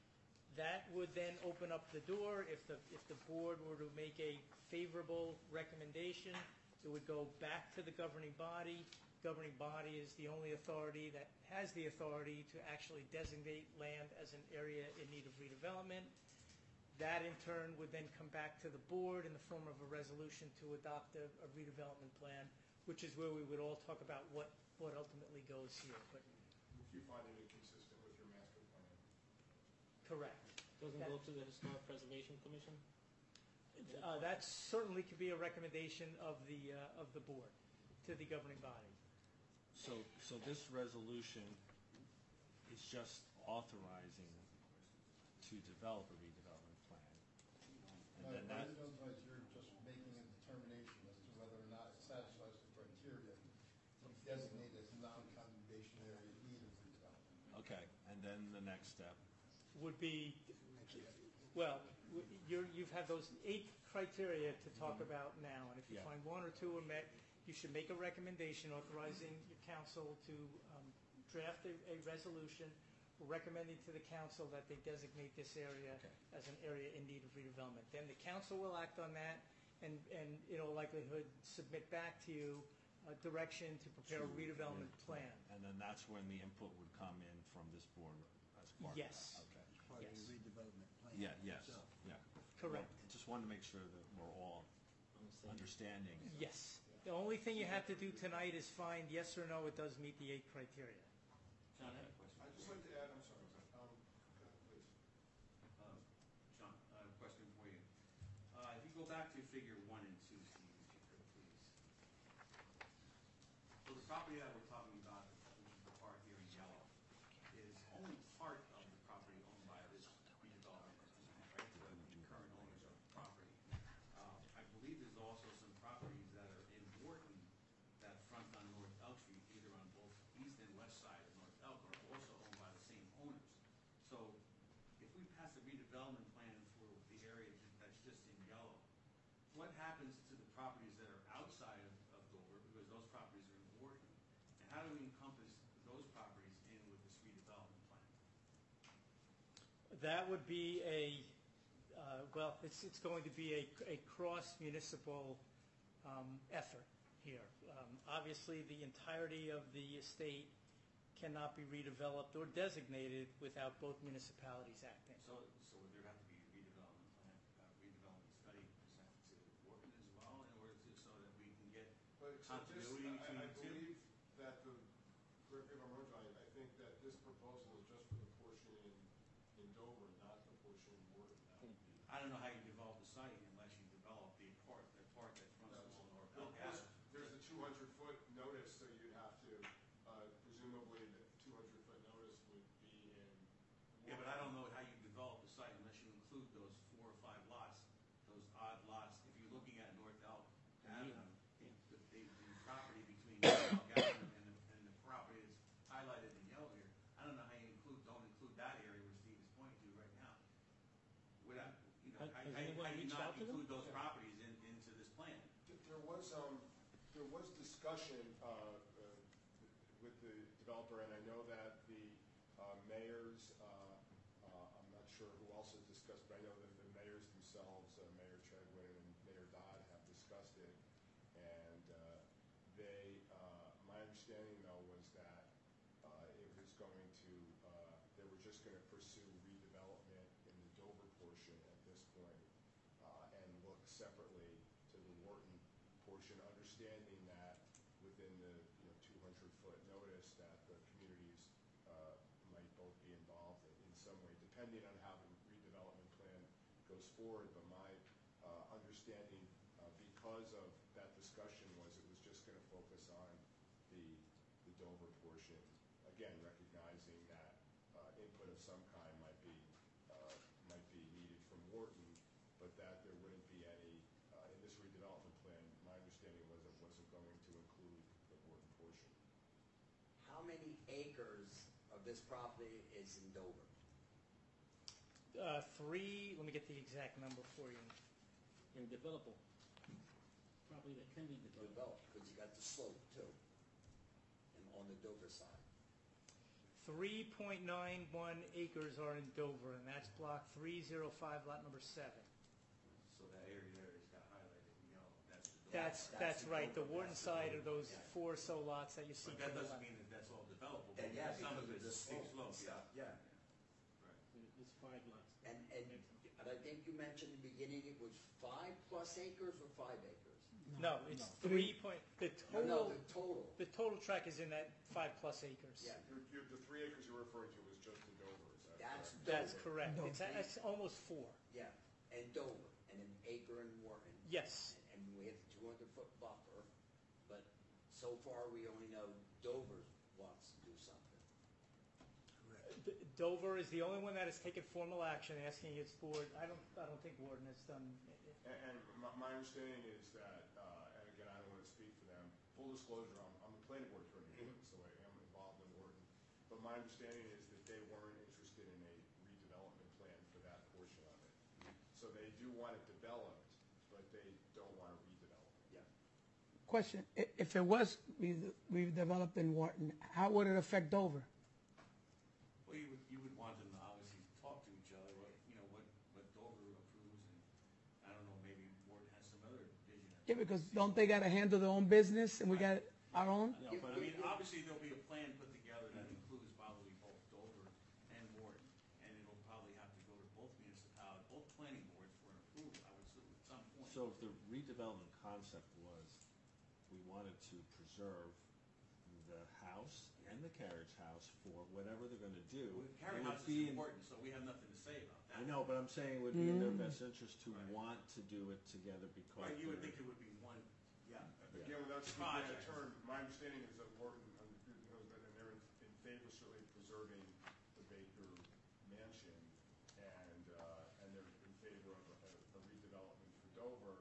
Speaker 5: That would then open up the door. If the, if the board were to make a favorable recommendation, it would go back to the governing body governing body is the only authority that has the authority to actually designate land as an area in need of redevelopment. That in turn would then come back to the board in the form of a resolution to adopt a, a redevelopment plan, which is where we would all talk about what, what ultimately goes here. But
Speaker 4: If you find it inconsistent with your master plan.
Speaker 5: correct.
Speaker 3: Doesn't
Speaker 5: That-
Speaker 3: go to the Historic Preservation Commission?
Speaker 5: Uh, that certainly could be a recommendation of the, uh, of the board to the governing body.
Speaker 2: So, so this resolution is just authorizing to develop a redevelopment plan. And then that,
Speaker 6: Right, right, you're just making a determination as to whether or not it satisfies the criteria to be designated as non-condemnation area in need of redevelopment.
Speaker 2: okay, and then the next step.
Speaker 5: Would be, well, w- you're, you've had those eight criteria to talk about now, and if you
Speaker 2: Yeah.
Speaker 5: find one or two are met, you should make a recommendation authorizing your council to um, draft a, a resolution recommending to the council that they designate this area
Speaker 2: Okay.
Speaker 5: as an area in need of redevelopment. Then the council will act on that and, and in all likelihood submit back to you a direction to prepare a
Speaker 2: to-
Speaker 5: redevelopment plan.
Speaker 2: And then that's when the input would come in from this board as part of that.
Speaker 5: Yes.
Speaker 2: Okay.
Speaker 10: Part of the
Speaker 5: Yes.
Speaker 10: redevelopment plan.
Speaker 2: Yeah, yes,
Speaker 10: itself.
Speaker 2: yeah.
Speaker 5: Correct.
Speaker 2: Well, Just wanted to make sure that we're all understanding.
Speaker 5: Yes. The only thing you have to do tonight is find yes or no, it does meet the eight criteria.
Speaker 9: John, I have a question.
Speaker 4: I'd just like to add, I'm sorry, um, go ahead, please.
Speaker 9: Uh, John, I have a question for you. Uh, If you go back to figure one and two, Steve, if you could, please. So the property that we're talking about, which is the part here in yellow, is only part of the property owned by this redevelopment, right? The current owners of the property. Uh, I believe there's also some properties that are in Wharton that front on North Elk Street, either on both east and west side of North Elk, are also owned by the same owners. So if we pass a redevelopment plan for the area ju- that's just in yellow, what happens to the properties that are outside of, of Dover, because those properties are in Wharton? And how do we encompass those properties in with this redevelopment plan?
Speaker 5: That would be a, uh, well, it's, it's going to be a, a cross-municipal um, effort here. Um, Obviously, the entirety of the estate cannot be redeveloped or designated without both municipalities acting.
Speaker 9: So, so would there have to be a redevelopment plan, uh, redevelopment study presented to Wharton as well, in order to, so that we can get
Speaker 4: But so this,
Speaker 9: continuity
Speaker 4: I,
Speaker 9: between
Speaker 4: I
Speaker 9: the two?
Speaker 4: believe that the, correct me if I'm wrong, John, I think that this proposal is just for the portion in, in Dover, not the portion in Wharton. That would be-
Speaker 9: I don't know how you develop the site unless you develop the part, the part that fronts along North
Speaker 4: Of
Speaker 9: Elk
Speaker 4: course,
Speaker 9: Avenue.
Speaker 4: there's a two hundred foot notice, so you'd have to, uh, presumably the two hundred foot notice would be in.
Speaker 9: Yeah, but I don't know how you develop the site unless you include those four or five lots, those odd lots. If you're looking at North Elk Avenue, the, the, the property between North Elk Avenue and the, and the property that's highlighted in yellow here, I don't know how you include, don't include that area where Steve is pointing to right now. Without, you know,
Speaker 3: Has-
Speaker 9: how,
Speaker 3: has
Speaker 9: how,
Speaker 3: anyone
Speaker 9: how do you
Speaker 3: reached
Speaker 9: not
Speaker 3: out to them?
Speaker 9: include those properties in, into this plan?
Speaker 4: There was, um, there was discussion, uh, uh, with the developer, and I know that the, uh, mayors, uh, uh, I'm not sure who else has discussed, but I know that the mayors themselves, uh, Mayor Chadwin and Mayor Dodd have discussed it. And, uh, they, uh, my understanding though was that, uh, it was going to, uh, they were just gonna pursue redevelopment in the Dover portion at this point, uh, and look separately to the Wharton portion, understanding that within the, you know, two hundred foot notice that the communities, uh, might both be involved in, in some way, depending on how the redevelopment plan goes forward. But my, uh, understanding, uh, because of that discussion was it was just gonna focus on the, the Dover portion. Again, recognizing that, uh, input of some kind might be, uh, might be needed from Wharton, but that there wouldn't be any, uh, in this redevelopment plan, my understanding was it wasn't going to include the Wharton portion.
Speaker 7: How many acres of this property is in Dover?
Speaker 5: Uh, Three, let me get the exact number for you.
Speaker 3: And developable. Property that can be developed.
Speaker 7: Developed, because you got the slope too, and on the Dover side.
Speaker 5: three point nine one acres are in Dover, and that's block three oh five, lot number seven.
Speaker 9: So that area there is got highlighted in yellow, that's the.
Speaker 5: That's, that's right, the Wharton side are those four or so lots that you see
Speaker 9: But
Speaker 5: to
Speaker 9: that
Speaker 5: the
Speaker 9: doesn't
Speaker 5: left.
Speaker 9: mean that that's all developable.
Speaker 7: And yeah,
Speaker 9: Some
Speaker 7: because
Speaker 9: of
Speaker 7: of the
Speaker 9: it's steep
Speaker 7: slope and
Speaker 9: slopes,
Speaker 7: stuff,
Speaker 9: yeah.
Speaker 7: yeah.
Speaker 9: Right.
Speaker 3: It's five lots.
Speaker 7: And, and, and I think you mentioned in the beginning it was five plus acres or five acres?
Speaker 5: No, it's three point, the
Speaker 7: No, no,
Speaker 5: total,
Speaker 7: the total.
Speaker 5: the total track is in that five plus acres.
Speaker 7: Yeah,
Speaker 4: You're- you're- The three acres you're referring to is just in Dover, is that
Speaker 7: that's
Speaker 4: correct?
Speaker 5: That's
Speaker 7: Dover.
Speaker 5: correct.
Speaker 8: No.
Speaker 5: It's, it's almost four.
Speaker 7: Yeah, and Dover, and an acre in Wharton.
Speaker 5: Yes.
Speaker 7: And, and we have the two hundred foot buffer, but so far we only know Dover wants to do something.
Speaker 5: D- Dover is the only one that has taken formal action asking its board, I don't, I don't think Wharton has done,
Speaker 4: And, and my, my understanding is that, uh, and again, I don't want to speak for them, full disclosure, I'm, I'm the planning board attorney, in Wharton, so I am involved in Wharton. But my understanding is that they weren't interested in a redevelopment plan for that portion of it. So they do want it developed, but they don't want to redevelop it.
Speaker 7: Yeah.
Speaker 8: Question, i- if it was re- redeveloped in Wharton, how would it affect Dover?
Speaker 9: Well, you would, you would want them to obviously talk to each other, what, you know, what, what Dover approves, and I don't know, maybe Wharton has some other vision.
Speaker 8: Yeah, because don't they gotta handle their own business and we got our own?
Speaker 9: No, but I mean, obviously, there'll be a plan put together that includes probably both Dover and Wharton, and it'll probably have to go to both municipalities, both planning boards for an approval, I would assume, at some point.
Speaker 2: So if the redevelopment concept was, we wanted to preserve the house and the carriage house for whatever they're gonna do.
Speaker 9: Well,
Speaker 2: it
Speaker 9: Carry
Speaker 2: would
Speaker 9: House
Speaker 2: be
Speaker 9: is
Speaker 2: in-
Speaker 9: important, so we have nothing to say about that.
Speaker 2: I know, but I'm saying it would be in their
Speaker 8: Mm.
Speaker 2: best interest to
Speaker 9: Right.
Speaker 2: want to do it together because.
Speaker 9: Right, you would
Speaker 2: they're-
Speaker 9: think it would be one, yeah.
Speaker 4: Again, without speaking out of
Speaker 9: Project.
Speaker 4: turn, my understanding is that Wharton, um, knows that, and they're in in favor certainly of preserving the Baker Mansion, and, uh, and they're in favor of a a redevelopment for Dover,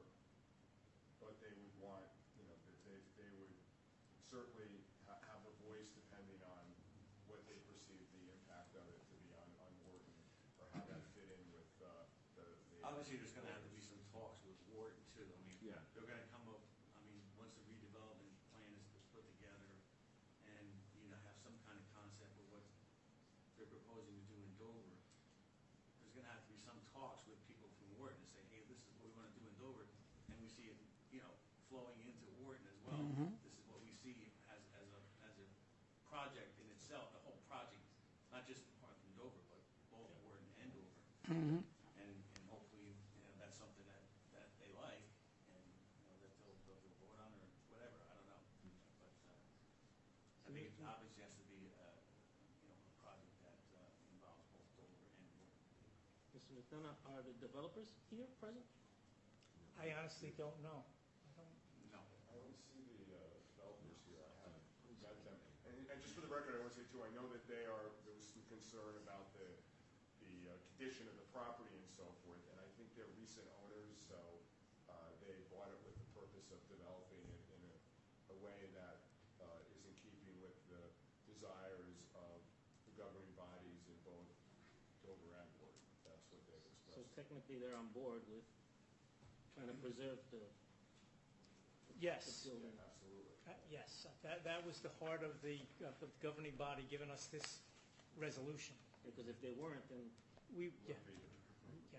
Speaker 4: but they would want, you know, that they, they would certainly ha- have a voice depending on what they perceive the impact of it to be on, on Wharton, or how that fit in with, uh, the. the-
Speaker 9: Obviously, there's gonna have to be some talks with Wharton too, I mean,
Speaker 2: Yeah.
Speaker 9: they're gonna come up, I mean, once the redevelopment plan is put together, and, you know, have some kind of concept of what they're proposing to do in Dover, there's gonna have to be some talks with people from Wharton to say, hey, this is what we wanna do in Dover, and we see it, you know, flowing into Wharton as well. This is what we see as, as a, as a project in itself, the whole project, not just the part from Dover, but both Wharton and Dover. And, and hopefully, you know, that's something that, that they like, and, you know, that they'll, they'll they'll vote on or whatever, I don't know. But, uh, I think it obviously has to be, uh, you know, a project that, uh, involves both Dover and Wharton.
Speaker 3: Mister McDonough, are the developers here present?
Speaker 5: I honestly don't know. I don't,
Speaker 9: No.
Speaker 4: I don't see the uh, developers here, I haven't met them. And, and just for the record, I want to say too, I know that they are, there was some concern about the, the uh, condition of the property and so forth, and I think they're recent owners, so uh, they bought it with the purpose of developing it in a, a way that uh, is in keeping with the desires of the governing bodies in both Dover and Wharton. That's what they've
Speaker 3: So
Speaker 4: expressed.
Speaker 3: technically, they're on board with trying to preserve the, the
Speaker 5: yes,
Speaker 3: building.
Speaker 4: Absolutely.
Speaker 5: Uh, yes, that, that was the heart of the, of the governing body giving us this resolution.
Speaker 3: Because if they weren't, then,
Speaker 5: We, yeah, yeah.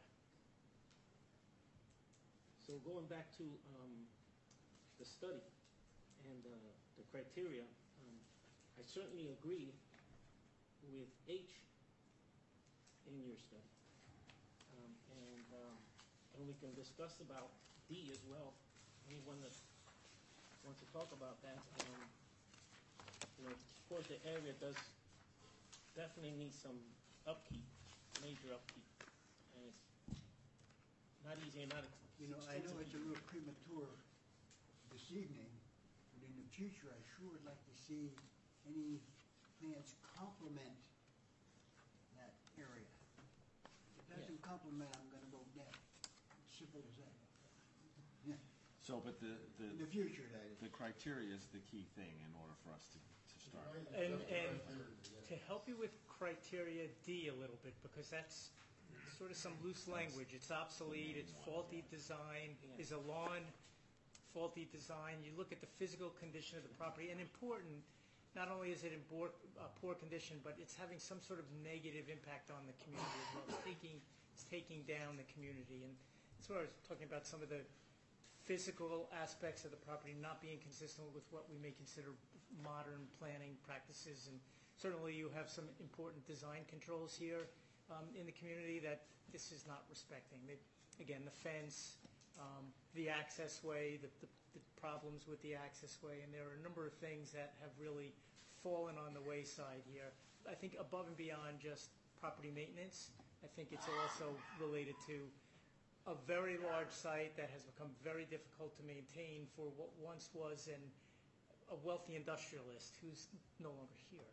Speaker 3: so going back to um, the study and uh, the criteria, um, I certainly agree with H in your study. Um, And, um, and we can discuss about D as well. Anyone that wants to talk about that. Um, You know, of course, the area does definitely need some upkeep, major upkeep. And it's not easy and not
Speaker 10: You know, I know it's a little premature this evening, but in the future, I sure would like to see any plans complement that area. If it doesn't complement, I'm gonna vote no. Simple as that. Yeah,
Speaker 2: So, but the,
Speaker 10: in
Speaker 2: the,
Speaker 10: the future, that is.
Speaker 2: the criteria is the key thing in order for us to, to start.
Speaker 5: And, and to help you with criteria D a little bit, because that's sort of some loose language. It's obsolete, it's faulty design. Is a lawn faulty design? You look at the physical condition of the property, and important, not only is it in poor, uh, poor condition, but it's having some sort of negative impact on the community as well. It's taking, it's taking down the community. And that's what I was talking about, some of the physical aspects of the property not being consistent with what we may consider modern planning practices. And certainly you have some important design controls here um, in the community that this is not respecting. They, again, the fence, um, the access way, the, the, the problems with the access way, and there are a number of things that have really fallen on the wayside here. I think above and beyond just property maintenance, I think it's also related to a very large site that has become very difficult to maintain for what once was an, a wealthy industrialist who's no longer here.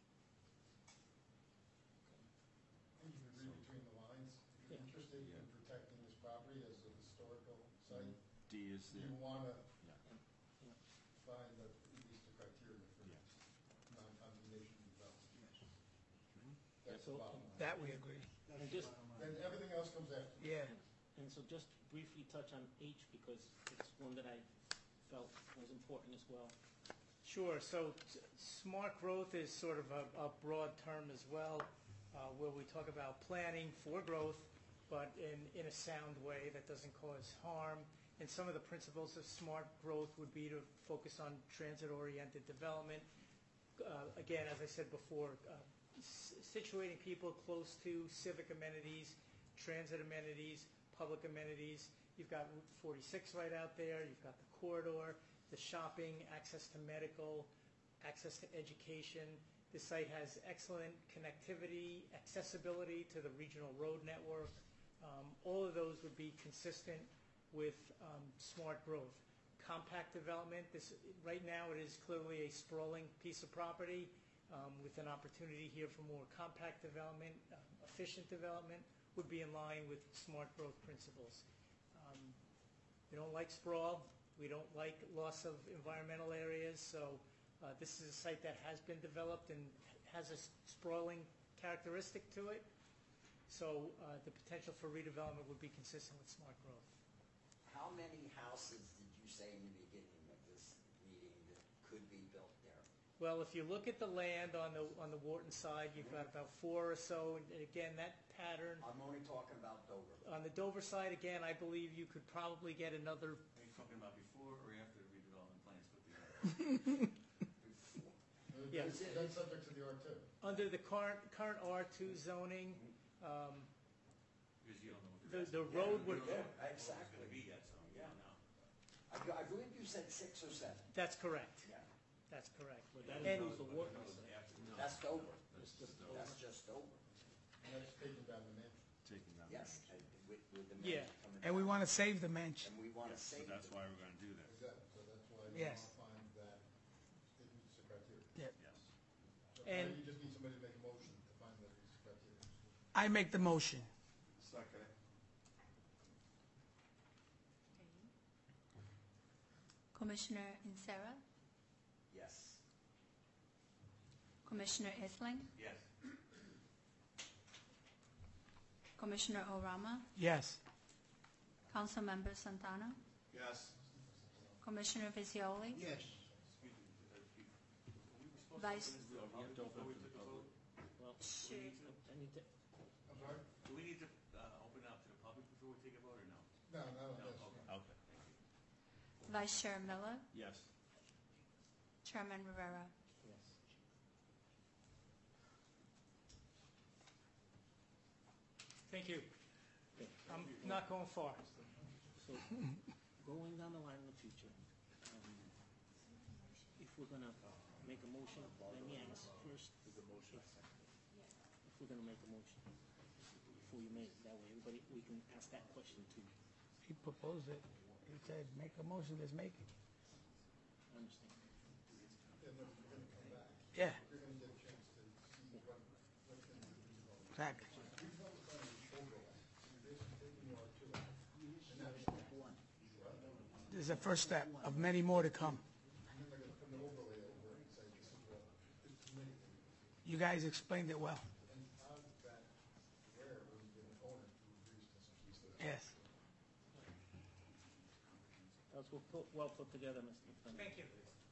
Speaker 6: You can read between the lines. If you're interested in protecting this property as a historical site,
Speaker 2: D is
Speaker 6: you
Speaker 2: there.
Speaker 6: want to
Speaker 2: Yeah.
Speaker 6: find that it meets the criteria for
Speaker 2: Yes.
Speaker 6: non-condemnation development. That's
Speaker 3: So-
Speaker 6: the bottom line.
Speaker 8: That we agree.
Speaker 10: That's
Speaker 3: And
Speaker 10: the
Speaker 3: just-
Speaker 10: bottom line.
Speaker 6: Then everything else comes after.
Speaker 8: Yeah.
Speaker 3: And so just briefly touch on H, because it's one that I felt was important as well.
Speaker 5: Sure. So s- smart growth is sort of a, a broad term as well, uh, where we talk about planning for growth, but in, in a sound way that doesn't cause harm. And some of the principles of smart growth would be to focus on transit-oriented development. Uh, again, as I said before, uh, s- situating people close to civic amenities, transit amenities, public amenities. You've got Route forty-six right out there. You've got the corridor, the shopping, access to medical, access to education. This site has excellent connectivity, accessibility to the regional road network. Um, all of those would be consistent with um, smart growth. Compact development, this, right now it is clearly a sprawling piece of property um, with an opportunity here for more compact development, uh, efficient development would be in line with smart growth principles. Um, we don't like sprawl. We don't like loss of environmental areas. So uh, this is a site that has been developed and has a s- sprawling characteristic to it. So uh, the potential for redevelopment would be consistent with smart growth.
Speaker 7: How many houses did you say in the beginning of this meeting that could be built there?
Speaker 5: Well, if you look at the land on the on the Wharton side, you've got about four or so. And again, that pattern
Speaker 7: I'm only talking about Dover.
Speaker 5: on the Dover side, again, I believe you could probably get another.
Speaker 9: Are you talking about before or after the redevelopment plans put together?
Speaker 5: Yeah.
Speaker 6: That's that's subject to the R two.
Speaker 5: Under the current, current R two zoning, um,
Speaker 9: Because you don't know what
Speaker 5: the,
Speaker 9: the.
Speaker 5: the road would,
Speaker 7: Yeah,
Speaker 9: It's
Speaker 7: exactly.
Speaker 9: gonna be yet, so you
Speaker 7: Yeah.
Speaker 9: don't know.
Speaker 7: I, I believe you said six or seven.
Speaker 5: that's correct.
Speaker 7: Yeah.
Speaker 5: That's correct.
Speaker 3: But that
Speaker 5: And-
Speaker 3: includes the Wharton.
Speaker 7: That's Dover.
Speaker 3: It's just
Speaker 7: That's just Dover.
Speaker 6: And that's taking down the mansion.
Speaker 2: Taking down.
Speaker 7: Yes, and with, with the
Speaker 5: Yeah.
Speaker 7: mansion coming
Speaker 8: And we
Speaker 7: down.
Speaker 8: want to save the mansion.
Speaker 7: And we want to
Speaker 2: Yes, so
Speaker 7: save
Speaker 2: that's
Speaker 7: it.
Speaker 2: why we're gonna do that.
Speaker 6: Exactly, so that's why we
Speaker 8: Yes.
Speaker 6: want to find that it meets the criteria.
Speaker 2: Yes.
Speaker 6: So now
Speaker 5: And-
Speaker 6: you just need somebody to make a motion to find that it meets the criteria.
Speaker 8: I make the motion.
Speaker 2: Second.
Speaker 1: Commissioner Insera,
Speaker 7: Yes.
Speaker 1: Commissioner Isling,
Speaker 9: Yes.
Speaker 1: Commissioner Orama,
Speaker 8: Yes.
Speaker 1: Councilmember Santana,
Speaker 2: Yes.
Speaker 1: Commissioner Visioli,
Speaker 10: Yes.
Speaker 9: Excuse me, uh, you- we were supposed to
Speaker 1: Vice-
Speaker 9: open this to the public before we took a vote?
Speaker 3: Well,
Speaker 1: Should-
Speaker 3: I need to,
Speaker 6: I'm sorry?
Speaker 9: Do we need to uh, open it up to the public before we take a vote, or no?
Speaker 6: No, not on
Speaker 9: No,
Speaker 6: this.
Speaker 9: okay.
Speaker 2: Okay.
Speaker 1: Vice Chair Miller,
Speaker 2: Yes.
Speaker 1: Chairman Rivera.
Speaker 3: yes.
Speaker 5: Thank you.
Speaker 3: Okay.
Speaker 5: I'm not going far.
Speaker 3: So, going down the line in the future, um, if we're gonna make a motion, let me ask first. If if we're gonna make a motion, before you make, that way everybody, we can ask that question too.
Speaker 8: He proposed it. He said, make a motion, let's make it.
Speaker 3: I understand.
Speaker 6: And then we're going to come back.
Speaker 8: Yeah,
Speaker 6: You're going to get a chance to see what, what's in the redevelopment.
Speaker 8: exactly.
Speaker 6: Redevelopment plan is overlay. You're basically taking the R two out. And that's step one.
Speaker 8: This is the first step of many more to come.
Speaker 6: And then they're going to put an overlay over it and say, this is what, this is many things.
Speaker 8: You guys explained it well.
Speaker 6: And how that, where, when you get an owner who agrees to some piece of that.
Speaker 8: Yes.
Speaker 3: That was well put, well put together, Mister Fennell.
Speaker 5: Thank you.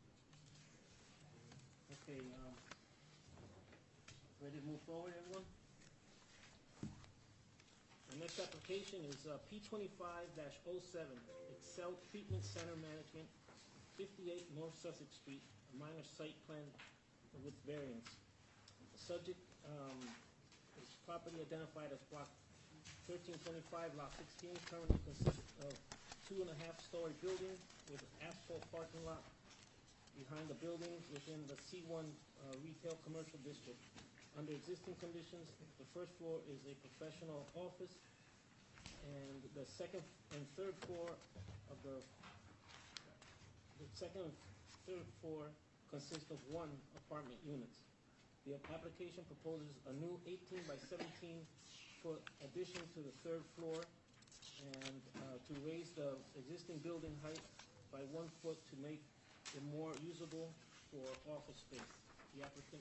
Speaker 3: Okay, um, ready to move forward, everyone? The The next application is uh, P twenty-five dash oh seven, Excel Treatment Center Management, fifty-eight North Sussex Street, a minor site plan with variance. The subject um, is property identified as block thirteen twenty-five, lot sixteen, currently consists of two and a half story building with asphalt parking lot behind the building within the C one uh, retail commercial district. Under existing conditions, the first floor is a professional office, and the second and third floor of the, the second and third floor consist of one apartment units. The application proposes a new eighteen by seventeen foot addition to the third floor and uh, to raise the existing building height by one foot to make it more usable for office space. The applicant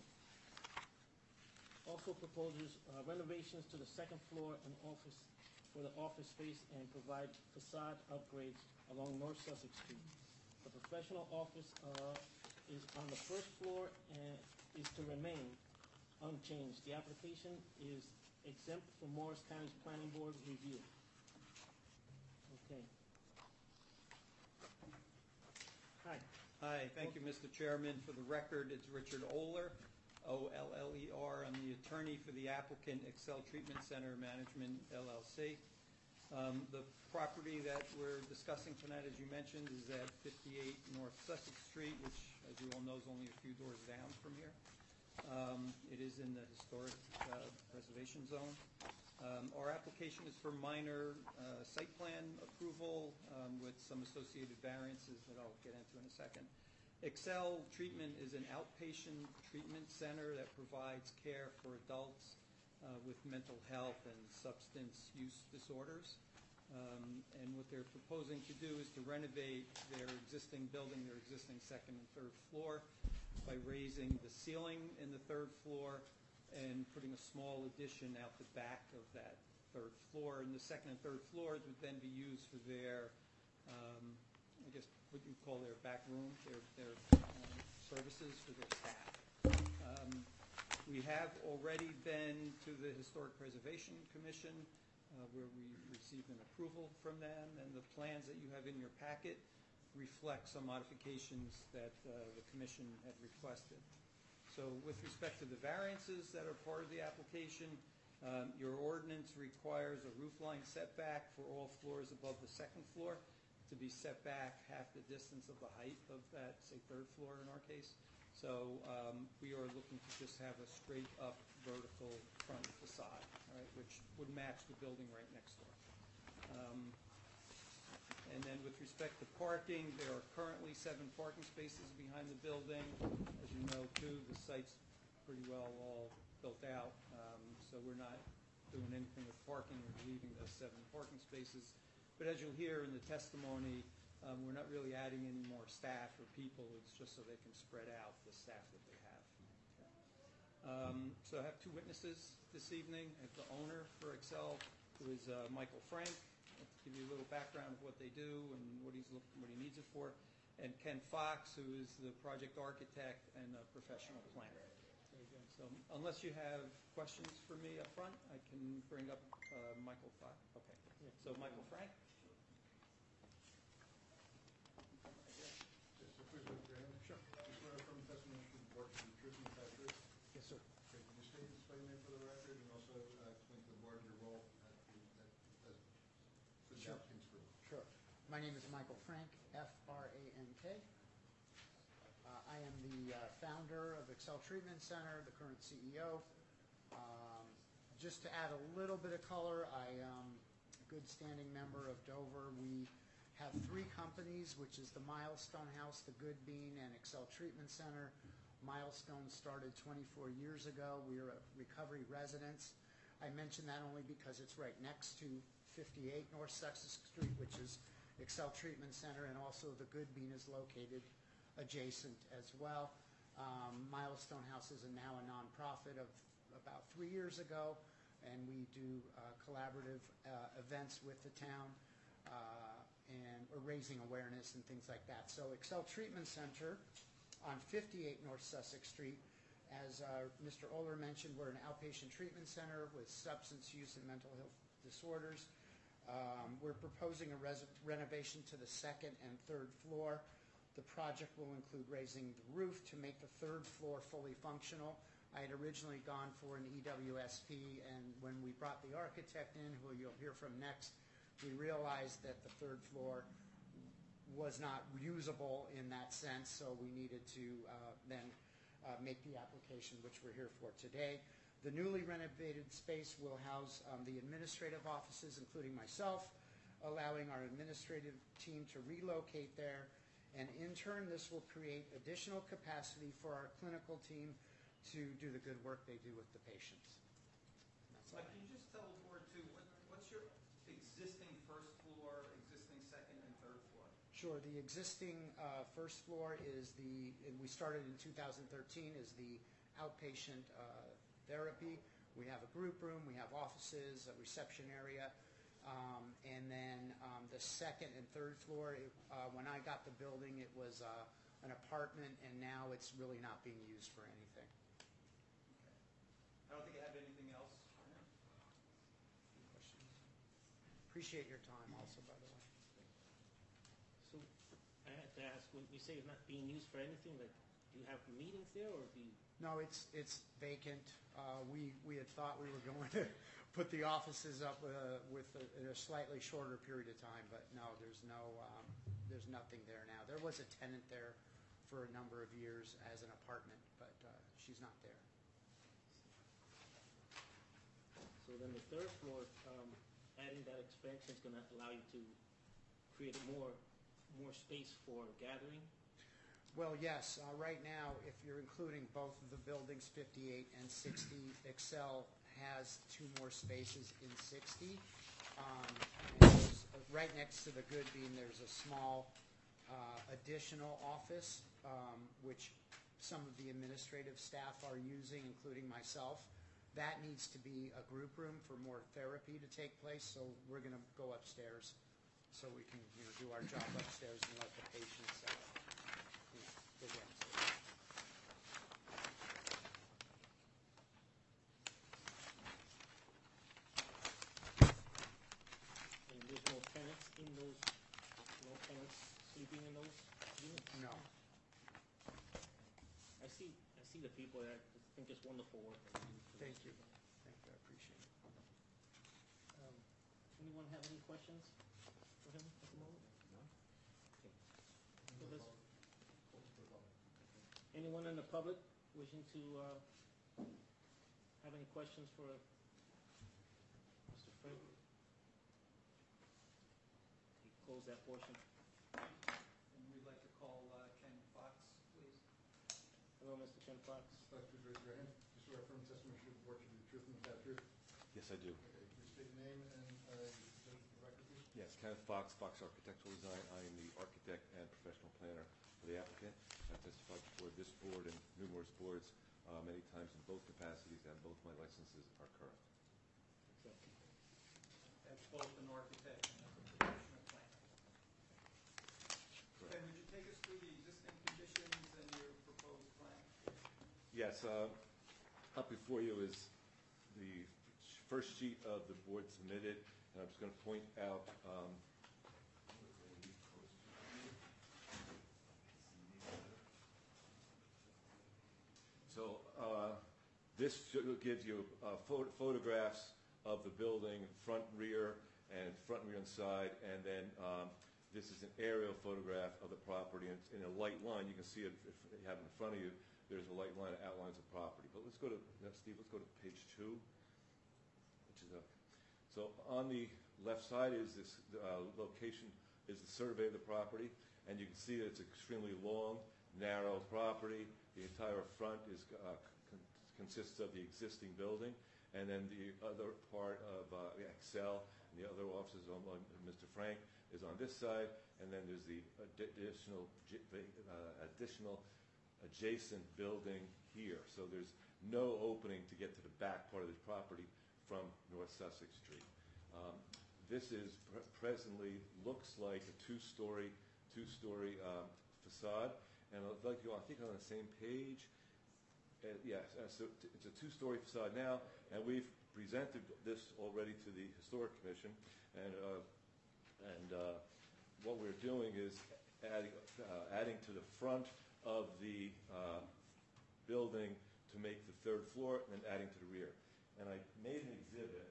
Speaker 3: also proposes uh, renovations to the second floor and office for the office space and provide facade upgrades along North Sussex Street. The professional office uh, is on the first floor and is to remain unchanged. The application is exempt from Morris County's Planning Board review. Okay. Hi.
Speaker 11: Hi, thank you, Mister Chairman. For the record, it's Richard Oller, O L L E R. I'm the attorney for the applicant, Excel Treatment Center Management, L L C. Um, the property that we're discussing tonight, as you mentioned, is at fifty-eight North Sussex Street, which, as you all know, is only a few doors down from here. Um, it is in the historic uh, preservation zone. Um, our application is for minor uh, site plan approval um, with some associated variances that I'll get into in a second. Excel Treatment is an outpatient treatment center that provides care for adults uh, with mental health and substance use disorders. Um, and what they're proposing to do is to renovate their existing building, their existing second and third floor, by raising the ceiling in the third floor and putting a small addition out the back of that third floor. And the second and third floors would then be used for their, um, I guess, what you call their back room, their, their um, services for their staff. Um, we have already been to the Historic Preservation Commission, uh, where we received an approval from them, and the plans that you have in your packet reflect some modifications that uh, the commission had requested. So with respect to the variances that are part of the application, um, your ordinance requires a roof line setback for all floors above the second floor to be set back half the distance of the height of that, say, third floor in our case. So um, we are looking to just have a straight up vertical front facade, all right, which would match the building right next door. Um, And then with respect to parking, there are currently seven parking spaces behind the building. As you know, too, the site's pretty well all built out, um, so we're not doing anything with parking. We're leaving those seven parking spaces. But as you'll hear in the testimony, um, we're not really adding any more staff or people. It's just so they can spread out the staff that they have. Okay. Um, so I have two witnesses this evening. I have the owner for Excel, who is uh, Michael Frank. Give you a little background of what they do and what he's looking, what he needs it for, and Ken Fox, who is the project architect and a professional planner. So unless you have questions for me up front, I can bring up uh, Michael Fox. Okay. So Michael Frank.
Speaker 6: Just a quick look, Graham. Sure. Just want to affirm testimony from the board to the truth and the truth.
Speaker 10: Yes, sir.
Speaker 6: Okay, can you state and explain your name for the record and also uh, explain to the board your role at the, at, as, for the
Speaker 10: Sure.
Speaker 6: applicant's group?
Speaker 10: Sure. My name is Michael Frank, F R A N K. Uh, I am the uh, founder of Excel Treatment Center, the current C E O. Um, just to add a little bit of color, I am a good standing member of Dover. We have three companies, which is the Milestone House, the Good Bean, and Excel Treatment Center. Milestone started twenty-four years ago. We are a recovery residence. I mention that only because it's right next to fifty-eight North Sussex Street, which is Excel Treatment Center, and also the Good Bean is located adjacent as well. Um, Milestone House is a, now a nonprofit of about three years ago, and we do uh, collaborative uh, events with the town, uh, and we're raising awareness and things like that. So Excel Treatment Center on fifty-eight North Sussex Street, as uh, Mister Oller mentioned, we're an outpatient treatment center with substance use and mental health
Speaker 12: disorders. Um, We're proposing a res- renovation to the second and third floor. The project will include raising the roof to make the third floor fully functional. I had originally gone for an E W S P, and when we brought the architect in, who you'll hear from next, we realized that the third floor was not usable in that sense, so we needed to uh, then uh, make the application, which we're here for today. The newly renovated space will house um, the administrative offices, including myself, allowing our administrative team to relocate there. And in turn, this will create additional capacity for our clinical team to do the good work they do with the patients. That's all.
Speaker 11: Mike, can you just tell the board too, what, what's your existing first floor, existing second and third floor?
Speaker 12: Sure. The existing uh, first floor is the, and we started in two thousand thirteen, is the outpatient uh, therapy. We have a group room, we have offices, a reception area. Um, and then um, the second and third floor, it, uh, when I got the building, it was uh, an apartment, and now it's really not being used for anything.
Speaker 11: I don't think I have anything else.
Speaker 12: Any questions? Appreciate your time also, by the way.
Speaker 3: So I had to ask, when you say it's not being used for anything, like, do you have meetings there, or do you?
Speaker 12: No, it's it's vacant. Uh, we we had thought we were going to put the offices up uh, with a, in a slightly shorter period of time, but no, there's no um, there's nothing there now. There was a tenant there for a number of years as an apartment, but uh, she's not there.
Speaker 3: So then the third floor, um, adding that expansion is going to allow you to create more more space for gathering.
Speaker 12: Well, yes. Uh, right now, if you're including both of the buildings, fifty-eight and sixty, Excel has two more spaces in sixty. Um, and there's, uh, right next to the Good Bean, there's a small uh, additional office, um, which some of the administrative staff are using, including myself. That needs to be a group room for more therapy to take place, so we're going to go upstairs so we can, you know, do our job upstairs and let the patients uh, you know, go downstairs.
Speaker 3: And there's no tenants in those, no tenants sleeping in those units?
Speaker 12: No.
Speaker 3: I see, I see the people there. I think it's wonderful work. that you do for
Speaker 12: Thank
Speaker 3: those
Speaker 12: you.
Speaker 3: people.
Speaker 12: Thank you. I appreciate it.
Speaker 3: Um, Anyone have any questions for him at the moment?
Speaker 2: No?
Speaker 3: Okay. So let's- Anyone in the public wishing to uh, have any questions for Mister Frank? Okay, close that portion.
Speaker 11: And we'd like to call uh, Ken Fox, please.
Speaker 3: Hello, Mister Ken Fox.
Speaker 6: Uh, Please raise your hand. Do you swear affirm testimony you give before you the truth and the entire truth?
Speaker 2: Yes, I do.
Speaker 6: Okay, please state your name and uh, your position for the record, please.
Speaker 13: Yes, Kenneth Fox, Fox Architectural Design. I am the architect and professional planner for the applicant. I've testified before this board and numerous boards uh, many times in both capacities, and both my licenses are current.
Speaker 3: Okay.
Speaker 11: That's both an architect and a professional planner.
Speaker 13: Correct.
Speaker 11: Ken, would you take us through the existing conditions and your proposed plan?
Speaker 13: Yes, uh, up before you is the first sheet of the board submitted, and I'm just going to point out um, so uh, this gives you uh, pho- photographs of the building, front, rear, and front, rear, and side, and then um, this is an aerial photograph of the property, and it's in a light line. You can see it if you have it in front of you. There's a light line that outlines the property. But let's go to, uh, Steve, let's go to page two, which is up. So on the left side is this uh, location, is the survey of the property, and you can see that it's extremely long, narrow property. The entire front is uh, con- consists of the existing building, and then the other part of uh, Excel and the other offices on, on Mister Frank is on this side, and then there's the additional uh, additional adjacent building here. So there's no opening to get to the back part of the property from North Sussex Street. Um, this is pr- presently looks like a two-story two-story um, facade, and I'd like you, I think on the same page. Uh, yes, uh, so t- it's a two-story facade now, and we've presented this already to the Historic Commission, and, uh, and uh, what we're doing is adding, uh, adding to the front of the uh, building to make the third floor, and then adding to the rear. And I made an exhibit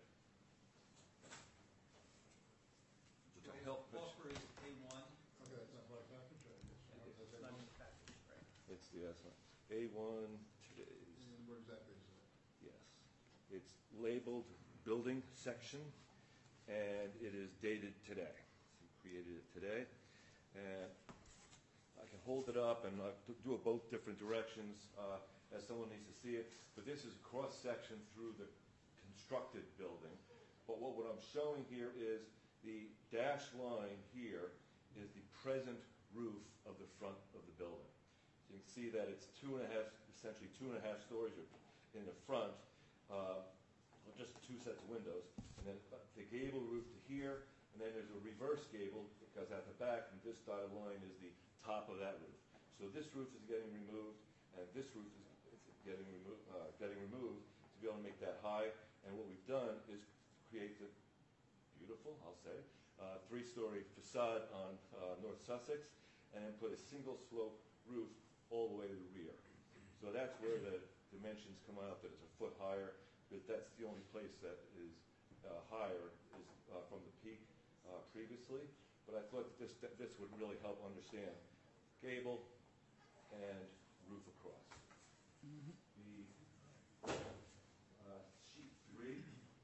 Speaker 13: to help.
Speaker 11: Offer is A one.
Speaker 6: Okay, that's not black package, right? That's-
Speaker 11: It's
Speaker 6: that's
Speaker 11: not
Speaker 6: A one.
Speaker 11: in the package, right?
Speaker 13: It's the S one. A one, today's.
Speaker 6: And where exactly is it?
Speaker 13: Yes. It's labeled building section, and it is dated today. We created it today. And I can hold it up and uh, do it both different directions uh, as someone needs to see it. But this is a cross-section through the constructed building. But what, what I'm showing here is the dashed line here is the present roof of the front of the building. So you can see that it's two and a half, essentially two and a half stories in the front, uh, with just two sets of windows, and then the gable roof to here, and then there's a reverse gable because at the back, and this dotted line is the top of that roof. So this roof is getting removed, and this roof is is getting removed, uh, getting removed to be able to make that high. And what we've done is create the beautiful, I'll say, uh, three-story facade on uh, North Sussex, and then put a single slope roof all the way to the rear. So that's where the dimensions come out, that it's a foot higher, because that's the only place that is uh, higher is uh, from the peak uh, previously. But I thought that this, that this would really help understand gable and roof across. The uh, sheet three.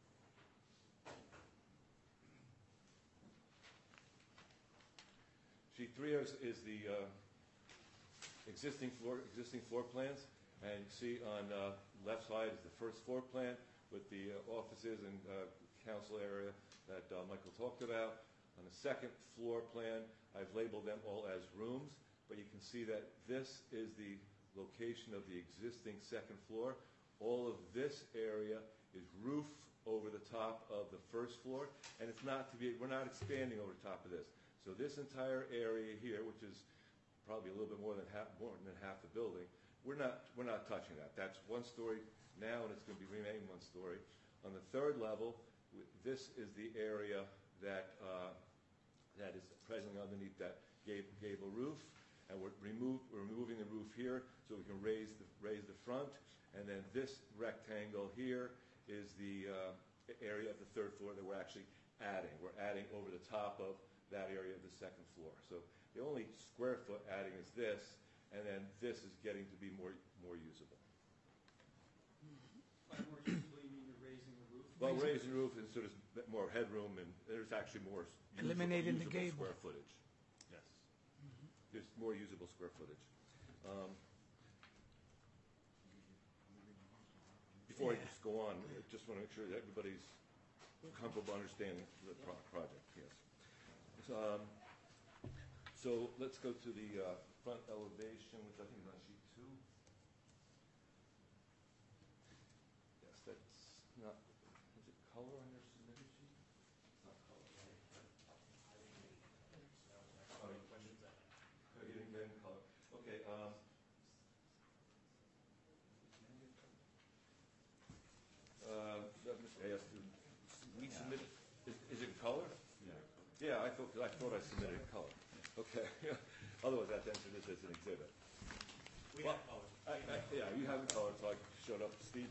Speaker 13: Sheet three is, is the uh, existing floor existing floor plans, and you see on uh, left side is the first floor plan with the uh, offices and uh, council area that uh, Michael talked about. On the second floor plan, I've labeled them all as rooms, but you can see that this is the location of the existing second floor. All of this area is roof over the top of the first floor, and it's not to be, we're not expanding over the top of this. So this entire area here, which is probably a little bit more than half, more than half the building, we're not, we're not touching that. That's one story now, and it's going to be remaining one story. On the third level, w- this is the area that uh, that is presently underneath that gable, gable roof, and we're, remove, we're removing the roof here so we can raise the, raise the front, and then this rectangle here is the uh, area of the third floor that we're actually adding. We're adding over the top of that area of the second floor. So the only square foot adding is this, and then this is getting to be more more usable.
Speaker 11: By more usable, you mean you're raising the roof?
Speaker 13: Well, raising the roof, and so there's more headroom, and there's actually more usable,
Speaker 8: Eliminating the
Speaker 13: usable
Speaker 8: gable.
Speaker 13: square footage.
Speaker 2: Yes.
Speaker 13: There's more usable square footage. Um, before I just go on, I just want to make sure that everybody's comfortable understanding the pro- project. Yes. So, um, so let's go to the uh, front elevation, which I think is on sheet two. Yes, that's not. Is it color on your submitted sheet? It's not color. Oh, you- oh, you didn't get in color. Okay. Um, uh, let me ask you, we submitted. Is, is it in color?
Speaker 2: Yeah.
Speaker 13: Yeah, I thought, I thought I submitted in color. Okay. Otherwise, I have to enter this as an exhibit.
Speaker 9: We
Speaker 13: Well,
Speaker 9: have color.
Speaker 13: I, I, yeah, you have it colored, so I showed up. Steve?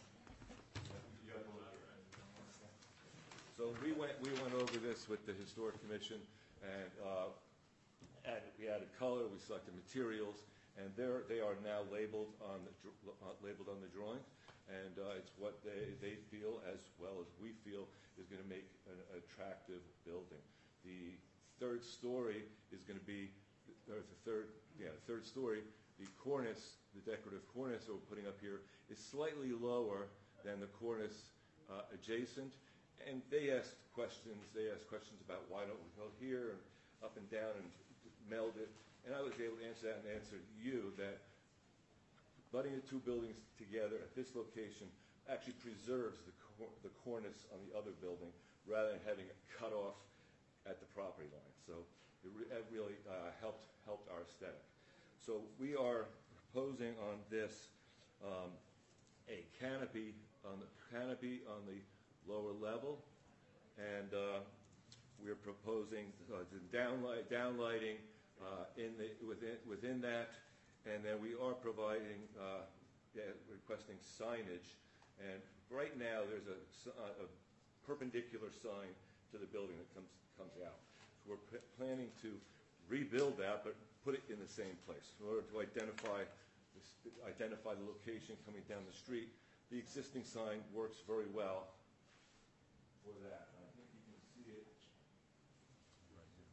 Speaker 13: So we went, we went over this with the Historic Commission, and uh, added, we added color, we selected materials, and they're, they are now labeled on the, dr- uh, labeled on the drawing, and uh, it's what they, they feel, as well as we feel, is going to make an attractive building. The third story is going to be, or the third, yeah, the third story, the cornice, the decorative cornice that we're putting up here is slightly lower than the cornice uh, adjacent. And they asked questions, they asked questions about why don't we go here and up and down and meld it. And I was able to answer that and answer you that butting the two buildings together at this location actually preserves the, cor- the cornice on the other building rather than having it cut off at the property line. So it, re- it really uh, helped, helped our aesthetic. So we are proposing on this um, a canopy on the canopy on the lower level, and uh, we're proposing uh, the downlight, downlighting uh, in the, within, within that, and then we are providing, uh, yeah, requesting signage. And right now, there's a, s- a perpendicular sign to the building that comes, comes out. So we're p- planning to rebuild that, but put it in the same place in order to identify, this, identify the location coming down the street. The existing sign works very well for that. And I think you can see it right here.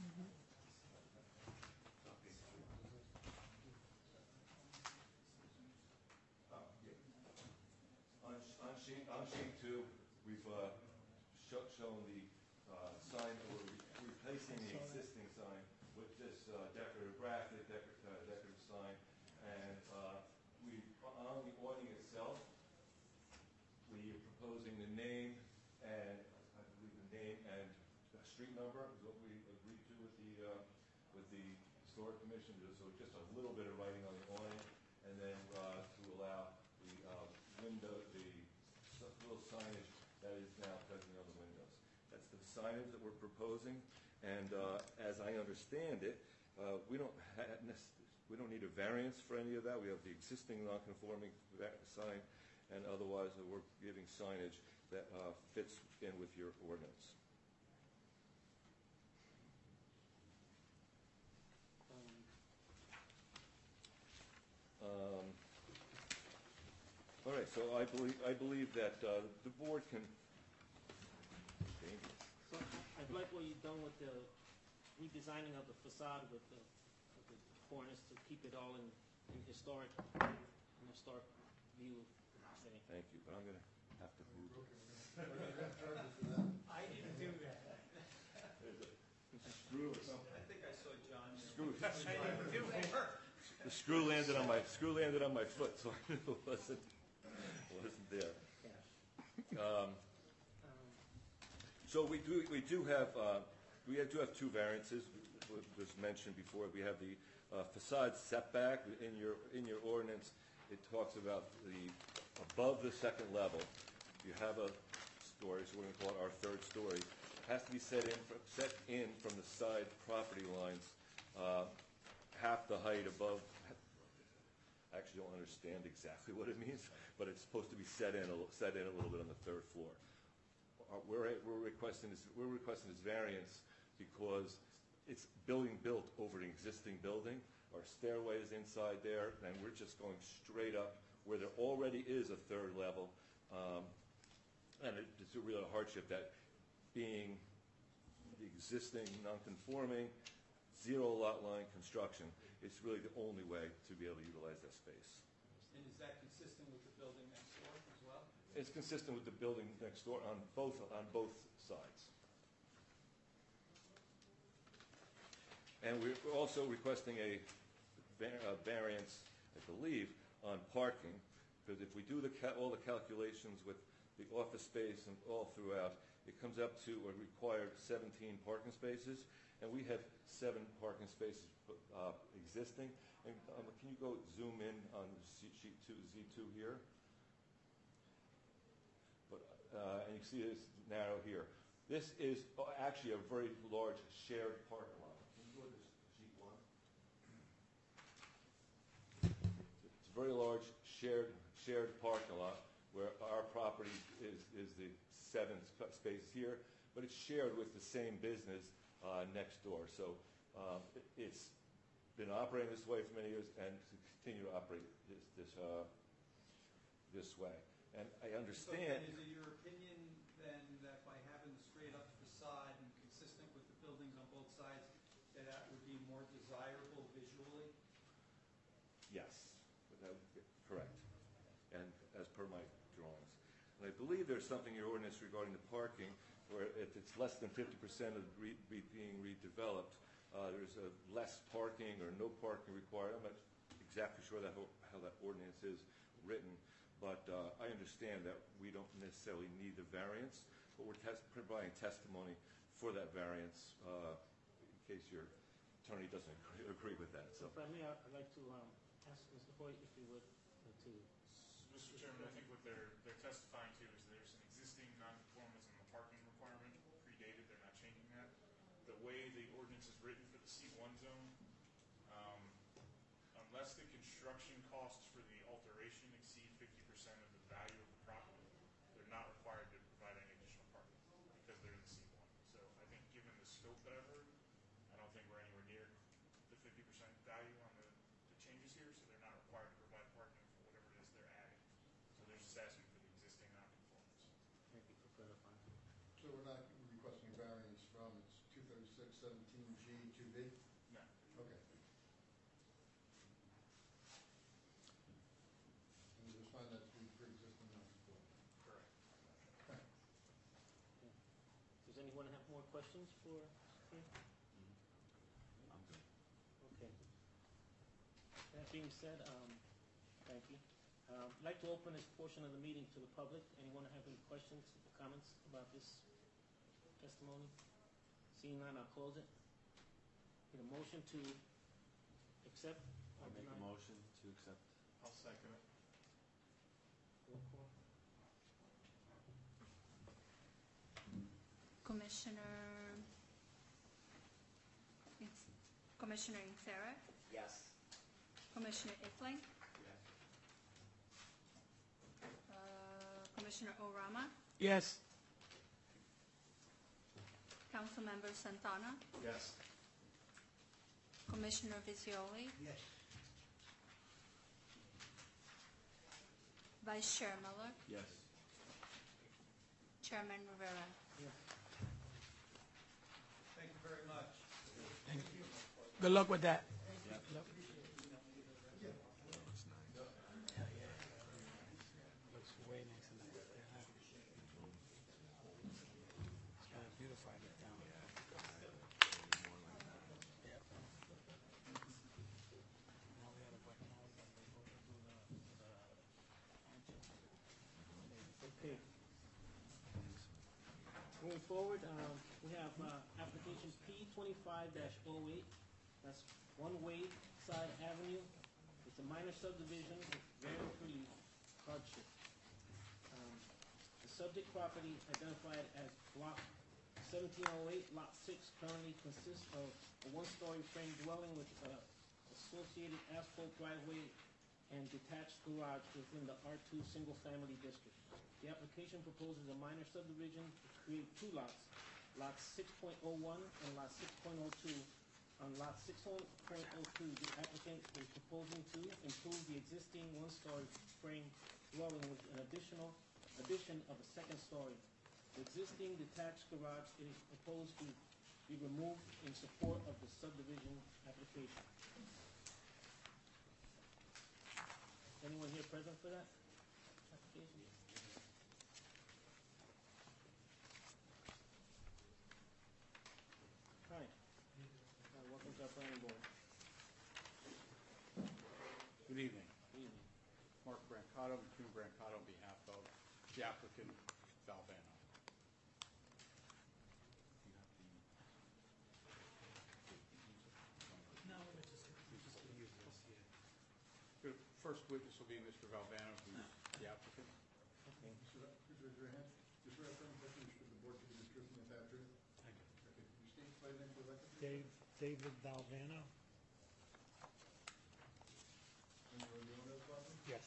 Speaker 13: Oh, yeah. On, on sheet, on sheet two, we've uh, sho- shown the uh, sign, that we're re- replacing the existing sign with this uh, decorative graphic, decor- uh, decorative sign, and uh, we, on the awning itself, we are proposing the name and, I believe the name and the street number is what we agreed to with the, uh, with the historic commission, so just a little bit of writing on the awning, and then uh, to allow the uh, window, the s- little signage that is now present on the windows. That's the signage that we're proposing, and uh, as I understand it, uh, we don't ha- nec- we don't need a variance for any of that. We have the existing non-conforming va- sign, and otherwise uh, we're giving signage that uh, fits in with your ordinance. Um, all right, so I believe I believe that uh, the board can. Dangerous.
Speaker 3: So I like what you've done with the redesigning of the facade with the, with the cornice to keep it all in, in historic, in historic view. Say.
Speaker 13: Thank you, but I'm going to have to move.
Speaker 5: I didn't do that.
Speaker 13: There's a screw or something.
Speaker 11: I think I saw John.
Speaker 13: Screw.
Speaker 5: I didn't do it.
Speaker 13: The screw landed on my screw landed on my foot, so I knew it wasn't wasn't there. Um, so we do we do have uh, we have, do have two variances. What was mentioned before. We have the uh, facade setback in your in your ordinance. It talks about the above the second level. You have a story, so we're going to call it our third story. It has to be set in from, set in from the side property lines, uh, half the height above. I actually don't understand exactly what it means, but it's supposed to be set in a, set in a little bit on the third floor. Uh, we're, we're requesting this we're requesting this variance because it's building built over an existing building. Our stairway is inside there, and we're just going straight up where there already is a third level. Um, and it, it's a real hardship that being the existing non-conforming, zero lot line construction, it's really the only way to be able to utilize that space.
Speaker 11: And is that consistent with the building next door as well?
Speaker 13: It's consistent with the building next door on both on both sides. And we're also requesting a, a variance, I believe, on parking, because if we do the cal- all the calculations with the office space and all throughout, it comes up to a required seventeen parking spaces, and we have seven parking spaces uh, existing. And um, can you go zoom in on sheet two, Z two here? But uh, and you see this narrow here. This is actually a very large shared parking lot. Can you go to sheet one? It's a very large shared shared parking lot where our property is, is the seventh space here, but it's shared with the same business uh, next door. So um, it, it's been operating this way for many years and to continue to operate this this, uh, this way. And I understand.
Speaker 11: So is it your opinion then that by having the straight up facade and consistent with the buildings on both sides, that that would be more desirable visually?
Speaker 13: Yes, that would be correct. And as per my drawings. And I believe there's something in your ordinance regarding the parking where if it's less than fifty percent of re- re- being redeveloped, uh, there's a less parking or no parking required. I'm not exactly sure that ho- how that ordinance is written, but uh, I understand that we don't necessarily need the variance, but we're tes- providing testimony for that variance uh, in case your attorney doesn't agree, agree with that. So,
Speaker 3: If I may, I'd like to um, ask Mister Hoyt if he would uh, to
Speaker 14: Mister Chairman, I think what they're, they're testifying to is there's an existing nonconformance in the parking requirement, predated, they're not changing that. The way the ordinance is written for the C one zone, um, unless the construction costs for the alteration exceed fifty percent of the value of the property, they're not required to provide any additional parking because they're in the C one. So I think given the scope that I've heard, I don't think we're anywhere near the fifty percent value on the, the changes here, so they're not required to provide parking for whatever it is they're adding. So they're just asking for the existing nonconformance.
Speaker 3: Thank you for clarifying.
Speaker 6: So we're not requesting variance from, it's two thirty-six seventeen G two B?
Speaker 14: No.
Speaker 6: Okay. And we just find that to be pre-existing non-conforming.
Speaker 14: Correct.
Speaker 6: Thanks.
Speaker 3: Does anyone have more questions for Steve?
Speaker 2: I'm good.
Speaker 3: Okay. That being said, um, thank you. Um, I'd like to open this portion of the meeting to the public. Anyone have any questions or comments about this testimony? Seeing none, I'll close it. Need a motion to accept
Speaker 2: I
Speaker 3: or
Speaker 2: make a
Speaker 3: deny?
Speaker 2: motion to accept.
Speaker 14: I'll second it.
Speaker 3: Roll call.
Speaker 1: Commissioner, Commissioner Insera,
Speaker 7: Yes.
Speaker 1: Commissioner Iffling, uh, Commissioner Orama,
Speaker 8: Yes.
Speaker 1: Councilmember Santana,
Speaker 2: Yes.
Speaker 1: Commissioner Visioli,
Speaker 10: Yes.
Speaker 1: Vice Chair Miller,
Speaker 2: Yes.
Speaker 1: Chairman Rivera.
Speaker 3: Yes.
Speaker 11: Thank you very much.
Speaker 8: Thank you. Good luck with that.
Speaker 2: Yep.
Speaker 8: Yep. Looks way nice in there. It's kind of beautified it down. Yep. Now we gotta put- now we gotta go do the-
Speaker 3: Okay. Moving forward, um, we have, uh, application P twenty-five dash oh eight. That's One Wayside Avenue. It's a minor subdivision with variance relief hardship. Um, The subject property identified as block seventeen oh eight, lot six, currently consists of a one-story frame dwelling with, uh, associated asphalt driveway and detached garage within the R two single-family district. The application proposes a minor subdivision to create two lots, lots six point oh one and lot six point oh two. On lot six point oh two, the applicant is proposing to improve the existing one-story frame dwelling with an additional addition of a second story. The existing detached garage is proposed to be removed in support of the subdivision application. Anyone here present for that application? Hi. Hi, welcome to our planning board.
Speaker 9: Good evening.
Speaker 3: Good evening.
Speaker 9: Mark Brancato, June Brancato, on behalf of the applicant, Valvano. The first witness will be Mister Valvano, who's the applicant.
Speaker 3: Okay.
Speaker 6: Please raise your hand. Just swear affirm that you should the board to give the truth and the entire truth?
Speaker 10: I do.
Speaker 6: Okay, can you state your name for the record?
Speaker 10: Dave, David Valvano?
Speaker 6: And you're the owner of the property?
Speaker 10: Yes.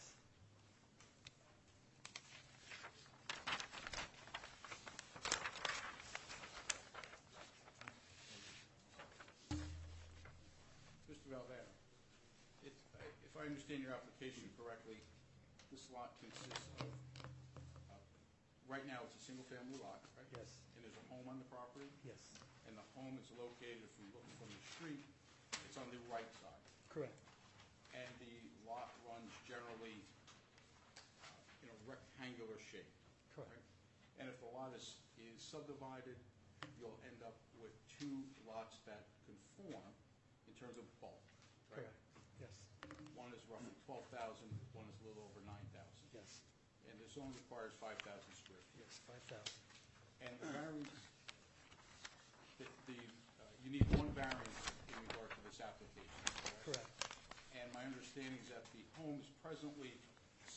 Speaker 9: Mister Valvano, it's, if I understand your application correctly, this lot consists of, uh, right now, it's a single-family lot, right?
Speaker 10: Yes.
Speaker 9: And there's a home on the property?
Speaker 10: Yes.
Speaker 9: And the home is located, if we look from the street, it's on the right side.
Speaker 10: Correct.
Speaker 9: And the lot runs generally uh, in a rectangular shape.
Speaker 10: Correct.
Speaker 9: right? And if the lot is, is subdivided, you'll end up with two lots that conform in terms of bulk, right?
Speaker 10: Correct. Yes.
Speaker 9: One is roughly twelve thousand, one is a little over nine thousand.
Speaker 10: Yes.
Speaker 9: And this only requires five thousand square feet.
Speaker 10: Yes, five thousand.
Speaker 9: And the variance, the, the, uh, you need one variance in regard to this application, correct?
Speaker 10: Correct.
Speaker 9: And my understanding is that the home is presently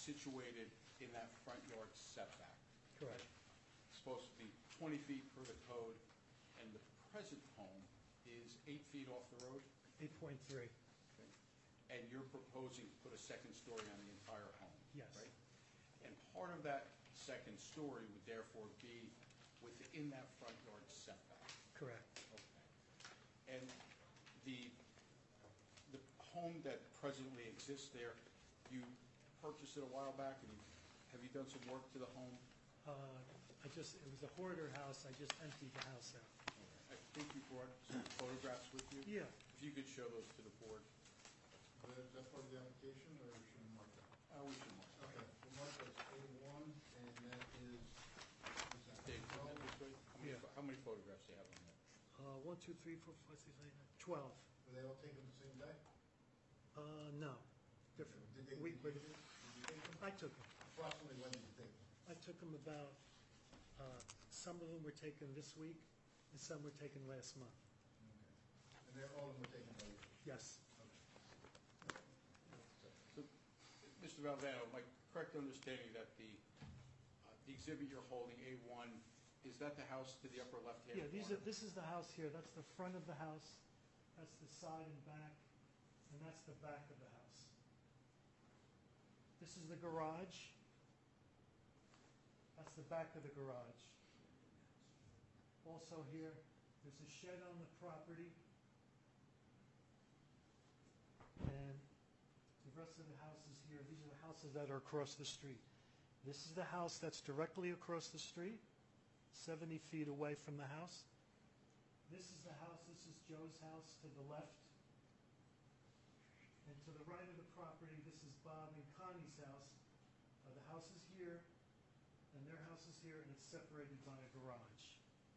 Speaker 9: situated in that front yard setback.
Speaker 5: Correct.
Speaker 9: It's supposed to be twenty feet per the code, and the present home is eight feet off the road?
Speaker 5: eight point three.
Speaker 9: Okay. And you're proposing to put a second story on the entire home?
Speaker 5: Yes.
Speaker 9: Right? And part of that second story would therefore be within that front yard setback?
Speaker 5: Correct.
Speaker 9: Okay. And the, the home that presently exists there, you purchased it a while back, and you, have you done some work to the home?
Speaker 5: Uh, I just, it was a hoarder house, I just emptied the house out.
Speaker 9: I think you brought some photographs with you?
Speaker 5: Yeah.
Speaker 9: If you could show those to the board.
Speaker 6: Is that part of the application, or should we mark that?
Speaker 9: Uh, we should mark that.
Speaker 6: Okay, we'll mark that as A one, and that is, what's that?
Speaker 9: Dave, come
Speaker 6: twelve?
Speaker 9: in this way. How many
Speaker 5: Yeah.
Speaker 9: pho- How many photographs do you have on there?
Speaker 5: Uh, one, two, three, four, five, six, seven, eight, twelve.
Speaker 6: Were they all taken the same day?
Speaker 5: Uh, no, different.
Speaker 6: Did they,
Speaker 5: We-
Speaker 6: did you, did you take them?
Speaker 5: I took them.
Speaker 6: Approximately when did you take them?
Speaker 5: I took them about, uh, some of them were taken this week, and some were taken last month.
Speaker 6: Okay. And they're, all of them were taken by you?
Speaker 5: Yes.
Speaker 9: So, Mister Valvano, my correct understanding that the, uh, the exhibit you're holding, A one, is that the house to the upper left-hand
Speaker 5: Yeah,
Speaker 9: corner?
Speaker 5: these are, this is the house here, that's the front of the house, that's the side and back, and that's the back of the house. This is the garage. That's the back of the garage. Also here, there's a shed on the property. And the rest of the houses here, these are the houses that are across the street. This is the house that's directly across the street, seventy feet away from the house. This is the house, this is Joe's house to the left. And to the right of the property, this is Bob and Connie's house. Uh, the house is here, and their house is here, and it's separated by a garage.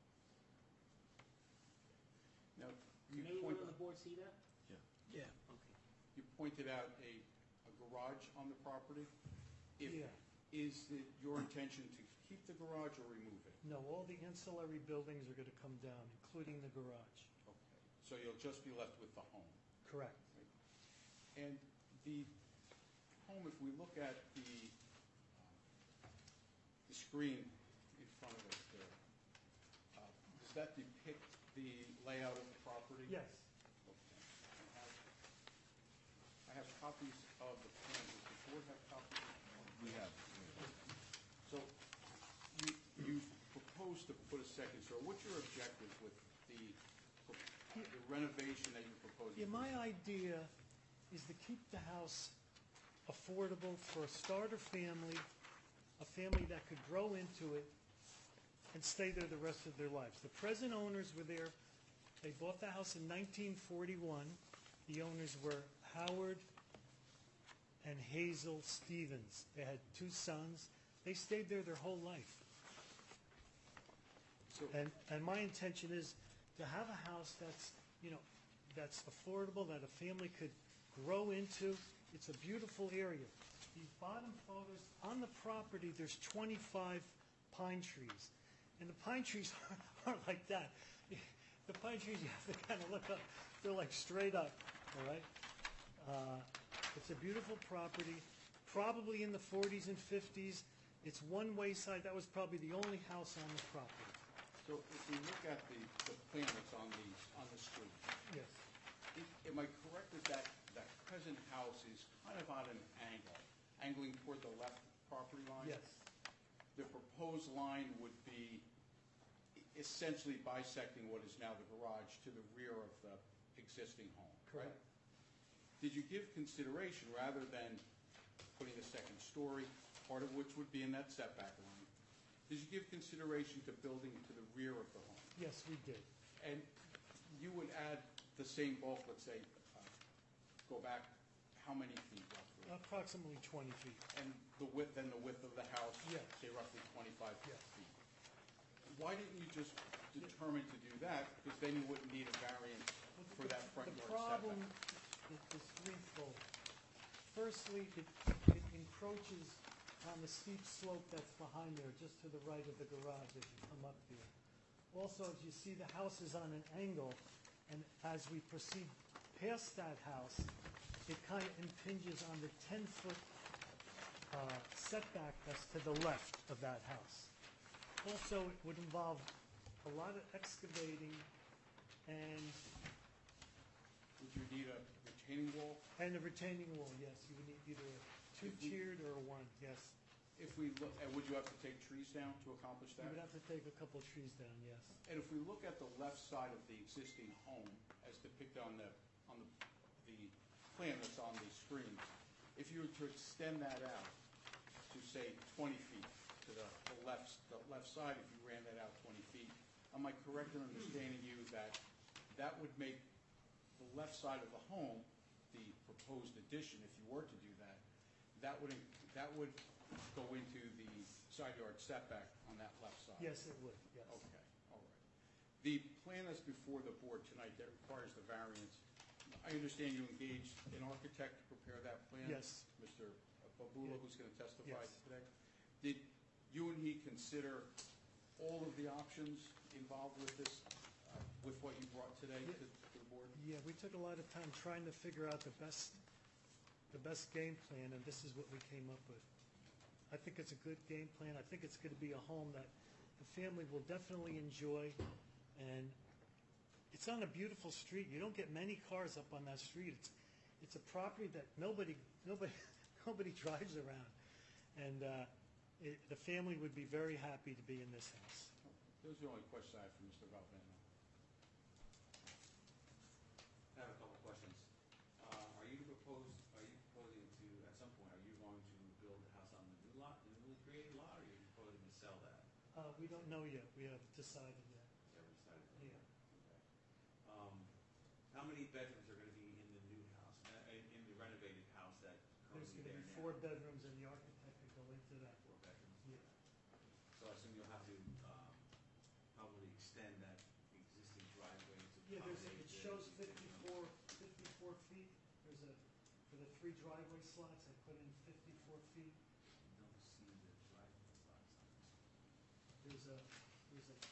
Speaker 9: Now,
Speaker 3: Can
Speaker 9: you
Speaker 3: anyone
Speaker 9: point,
Speaker 3: on the board see that?
Speaker 5: Yeah.
Speaker 3: Okay.
Speaker 9: you pointed out a, a garage on the property. If,
Speaker 5: Yeah.
Speaker 9: Is it your intention to keep the garage or remove it?
Speaker 5: No, all the ancillary buildings are gonna come down, including the garage.
Speaker 9: Okay. So you'll just be left with the home?
Speaker 5: Correct.
Speaker 9: And the home, if we look at the, uh, the screen in front of us there, uh, does that depict the layout of the property?
Speaker 5: Yes.
Speaker 9: Okay. I have, I have copies of the plans. Does the board have copies?
Speaker 2: We have.
Speaker 9: So you, you propose to put a second story. What's your objective with the, the renovation that you're proposing?
Speaker 5: Yeah, my idea is to keep the house affordable for a starter family, a family that could grow into it and stay there the rest of their lives. The present owners were there. They bought the house in nineteen forty-one. The owners were Howard and Hazel Stevens. They had two sons. They stayed there their whole life.
Speaker 9: So,
Speaker 5: And, and my intention is to have a house that's, you know, that's affordable, that a family could grow into. It's a beautiful area. These bottom photos, on the property, there's twenty-five pine trees. And the pine trees aren't like that. The pine trees, you have to kind of look up. They're like straight up, all right? Uh, It's a beautiful property, probably in the forties and fifties. It's one-way side. That was probably the only house on the property.
Speaker 9: so if we look at the, the plan that's on the, on the screen,
Speaker 5: Yes.
Speaker 9: i- am I correct that that, that present house is kind of on an angle, angling toward the left property line?
Speaker 5: Yes.
Speaker 9: The proposed line would be essentially bisecting what is now the garage to the rear of the existing home, right?
Speaker 5: Correct.
Speaker 9: Did you give consideration, rather than putting a second story, part of which would be in that setback line, did you give consideration to building to the rear of the home?
Speaker 5: Yes, we did.
Speaker 9: And you would add the same bulk, let's say, uh, go back how many feet roughly?
Speaker 5: Approximately twenty feet.
Speaker 9: And the width, then the width of the house?
Speaker 5: Yes.
Speaker 9: Say roughly twenty-five
Speaker 5: Yes.
Speaker 9: feet. Why didn't you just determine to do that, because then you wouldn't need a variance for that front
Speaker 5: The
Speaker 9: yard
Speaker 5: problem
Speaker 9: setback?
Speaker 5: is is threefold. Firstly, it it encroaches on the steep slope that's behind there, just to the right of the garage as you come up here. Also, as you see, the house is on an angle, and as we proceed past that house, it kind of impinges on the ten-foot uh,
Speaker 15: uh, setback that's to the left of that house. Also, it would involve a lot of excavating and,
Speaker 9: Would you need a retaining wall?
Speaker 15: and a retaining wall, yes. You would need either a two-tiered or a one, yes.
Speaker 9: If we look, and would you have to take trees down to accomplish
Speaker 15: You
Speaker 9: that?
Speaker 15: would have to take a couple trees down, yes.
Speaker 9: And if we look at the left side of the existing home, as depicted on the, on the, the plan that's on the screen, if you were to extend that out to, say, twenty feet to the, the left, the left side, if you ran that out twenty feet, am I correct in understanding you that that would make the left side of the home, the proposed addition, if you were to do that, that would, that would go into the side yard setback on that left side?
Speaker 15: Yes, it would, yes.
Speaker 9: Okay, all right. The plan that's before the board tonight that requires the variance, I understand you engaged an architect to prepare that plan?
Speaker 15: Yes.
Speaker 9: Mister Babula,
Speaker 15: Yeah.
Speaker 9: who's going to testify
Speaker 15: Yes.
Speaker 9: today? Did you and he consider all of the options involved with this, uh, with what you brought today to to the board?
Speaker 15: Yeah, we took a lot of time trying to figure out the best, the best game plan, and this is what we came up with. I think it's a good game plan. I think it's going to be a home that the family will definitely enjoy, and it's on a beautiful street. You don't get many cars up on that street. It's, it's a property that nobody, nobody, nobody drives around, and uh, it, the family would be very happy to be in this house.
Speaker 9: Those are the only questions I have for Mister Valvano.
Speaker 16: I have a couple questions. Uh, Are you propose, are you proposing to, at some point, are you going to build a house on the new lot, the newly created lot, or are you proposing to sell that?
Speaker 15: Uh, we don't know yet. We haven't decided yet.
Speaker 16: You haven't decided?
Speaker 15: Yeah.
Speaker 16: Okay. Um, How many bedrooms are going to be in the new house, uh, in in the renovated house that
Speaker 15: There's
Speaker 16: currently
Speaker 15: going to
Speaker 16: there
Speaker 15: be
Speaker 16: now?
Speaker 15: four bedrooms, and the architect could go into that.
Speaker 16: Four bedrooms?
Speaker 15: Yeah.
Speaker 16: So I assume you'll have to um, probably extend that existing driveway to
Speaker 15: Yeah, there's,
Speaker 16: accommodate
Speaker 15: it
Speaker 16: the
Speaker 15: shows
Speaker 16: existing
Speaker 15: fifty-four, fifty-four feet. There's a, for the three driveway slots, I put in fifty-four feet.
Speaker 16: You don't see the driveway slots on this.
Speaker 15: There's a, there's a,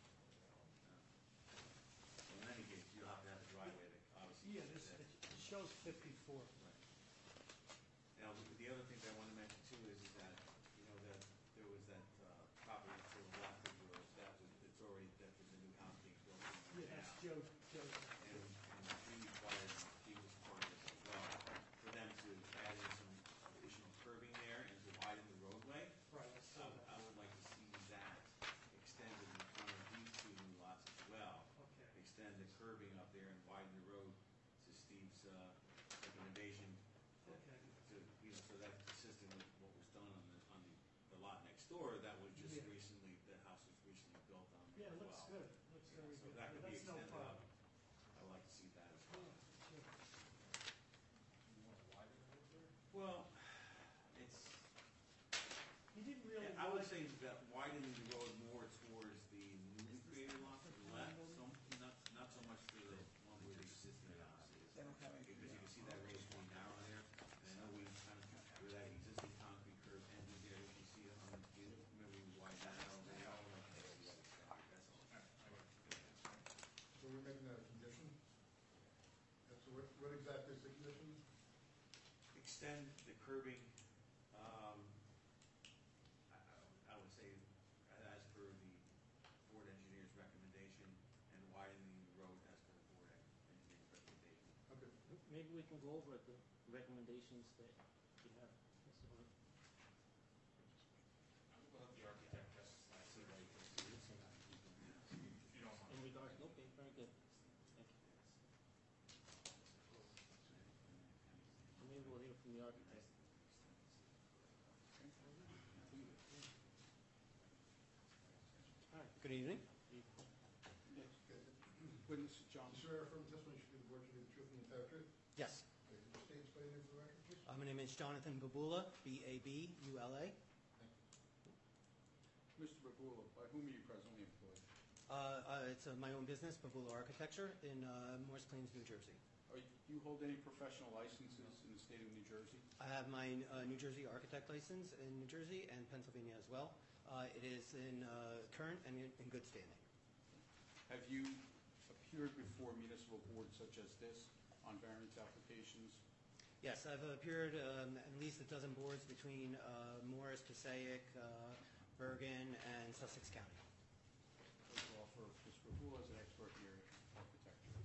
Speaker 16: So in any case, you'll have to have a driveway that obviously.
Speaker 15: yeah, there's,
Speaker 16: that-
Speaker 15: it shows fifty-four.
Speaker 16: Right. Now, the- the other thing that I want to mention too is, is that, you know, that there was that uh, property to the left of yours, that was, it's already, that there's a new house being built in
Speaker 15: Yeah,
Speaker 16: there
Speaker 15: that's
Speaker 16: now.
Speaker 15: Joe, Joe.
Speaker 16: And, and he required, he was part of this as well, for them to add in some additional curbing there and to widen the roadway.
Speaker 15: Right, I saw
Speaker 16: I
Speaker 15: that.
Speaker 16: I would like to see that extended in front of these two new lots as well.
Speaker 15: Okay.
Speaker 16: Extend the curbing up there and widen the road to Steve's uh, recommendation. that-
Speaker 15: Okay.
Speaker 16: To, you know, so that's consistent with what was done on the, on the, the lot next door that was just
Speaker 15: Yeah.
Speaker 16: recently, the house was recently built on
Speaker 15: Yeah,
Speaker 16: as
Speaker 15: it looks
Speaker 16: well.
Speaker 15: good. Looks
Speaker 16: You know,
Speaker 15: very
Speaker 16: so
Speaker 15: good.
Speaker 16: that could be
Speaker 15: That's no
Speaker 16: extended up.
Speaker 15: problem.
Speaker 16: I would like to see that as well.
Speaker 15: Sure.
Speaker 16: Well, it's,
Speaker 15: He didn't really.
Speaker 16: I would
Speaker 15: widen-
Speaker 16: say that widening the road more towards the newly created lot to the left, so, not, not so much to the one where the existing house is. Because you can see that road's going narrow there, and I know we kind of, where that existing concrete curve ended there, you can see it on the view, maybe we widen that out over there, I would like to see that extended, that's all.
Speaker 6: So we're making that a condition? And so what, what exactly is the condition?
Speaker 16: Extend the curbing, um, I, I would say, as per the board engineer's recommendation, and widening the road as per the board engineer's recommendation.
Speaker 6: Okay.
Speaker 3: Maybe we can go over the recommendations that you have, Mister Horn.
Speaker 14: We'll have the architect testify to that, if you don't mind.
Speaker 3: In regards, okay, very good. Thank you. So maybe we'll hear from the architect. All right.
Speaker 17: Good evening.
Speaker 9: Witness John.
Speaker 6: You swear affirm testimony should be the board should be the truth and the entire truth?
Speaker 17: Yes.
Speaker 6: Okay, can you state and spell your name for the record, please?
Speaker 17: Uh, my name is Jonathan Babula, B A B U L A.
Speaker 9: Mister Babula, by whom are you presently employed?
Speaker 17: Uh, uh, it's uh, my own business, Babula Architecture, in uh, Morris Plains, New Jersey.
Speaker 9: Are you- Do you hold any professional licenses in the state of New Jersey?
Speaker 17: I have my uh, New Jersey architect license in New Jersey and Pennsylvania as well. Uh, it is in uh, current and in, in good standing.
Speaker 9: Have you appeared before municipal boards such as this on variance applications?
Speaker 17: Yes, I've appeared um, at least a dozen boards between uh, Morris, Passaic, uh, Bergen, and Sussex County.
Speaker 9: First of all, for Mister Papula as an expert in area architecture.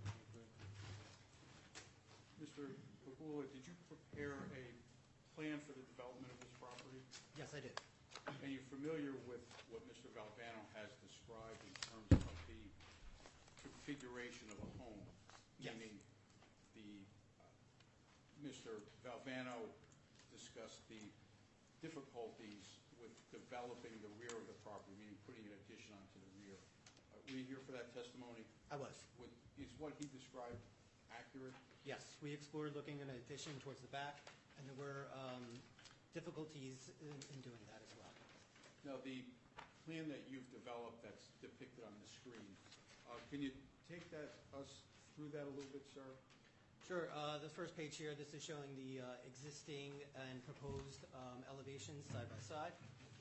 Speaker 9: Mister Papula, did you prepare a plan for the development of this property?
Speaker 17: Yes, I did.
Speaker 9: And you're familiar with what Mister Valvano has described in terms of the configuration of a home?
Speaker 17: Yes.
Speaker 9: Meaning the, uh, Mister Valvano discussed the difficulties with developing the rear of the property, meaning putting an addition onto the rear. Uh, Were you here for that testimony?
Speaker 17: I was.
Speaker 9: With- Is what he described accurate?
Speaker 17: Yes, we explored looking at an addition towards the back, and there were um, difficulties in, in doing that as well.
Speaker 9: Now, the plan that you've developed that's depicted on the screen, uh, can you take that, us through that a little bit, sir?
Speaker 17: Sure. Uh, the first page here, this is showing the uh, existing and proposed um, elevations side by side.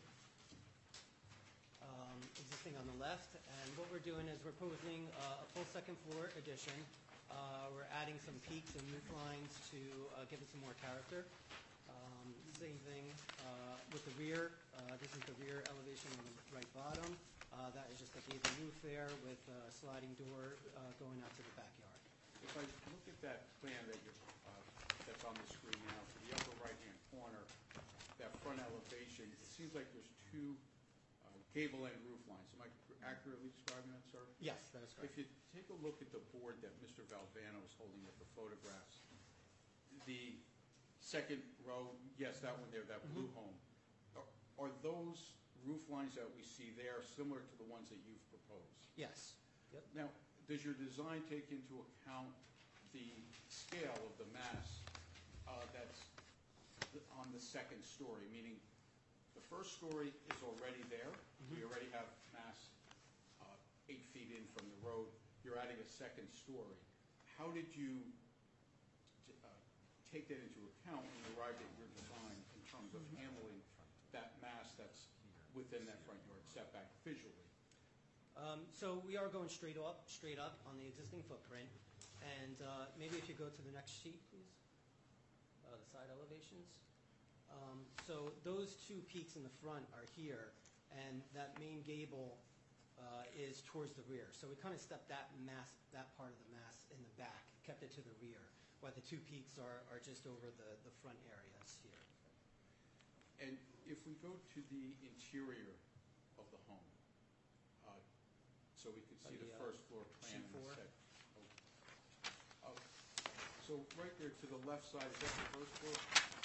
Speaker 17: Um, existing on the left, and what we're doing is we're proposing uh, a full second floor addition. Uh, we're adding some peaks and roof lines to uh, give it some more character. Um, same thing uh, with the rear. Uh, this is the rear elevation on the right bottom. Uh, that is just a gable roof there with a sliding door uh, going out to the backyard.
Speaker 9: If I look at that plan that you're, uh, that's on the screen now, to the upper right-hand corner, that front elevation, it seems like there's two uh, gable end roof lines. Am I accurately describing that, sir?
Speaker 17: Yes, that is correct.
Speaker 9: If you take a look at the board that Mister Valvano is holding up the photographs, the second row, yes, that one there, that blue home, are, are those roof lines that we see there similar to the ones that you've proposed?
Speaker 17: Yes. Yep.
Speaker 9: Now, does your design take into account the scale of the mass uh, that's th- on the second story, meaning the first story is already there, we already have mass uh, eight feet in from the road, you're adding a second story. How did you t- uh, take that into account when you arrived at your design in terms of handling that mass that's within that front yard setback visually?
Speaker 17: Um, so we are going straight up, straight up on the existing footprint. And uh, maybe if you go to the next sheet, please. Uh, the side elevations. Um, so those two peaks in the front are here, and that main gable uh, is towards the rear. So we kind of stepped that mass, that part of the mass in the back, kept it to the rear, while the two peaks are, are just over the, the front areas here.
Speaker 9: And if we go to the interior of the home, uh, so we could see
Speaker 17: Uh,
Speaker 9: the
Speaker 17: the, uh,
Speaker 9: first floor plan
Speaker 17: sheet
Speaker 9: in
Speaker 17: four.
Speaker 9: a sec. Oh. Oh. So right there to the left side, is that the first floor?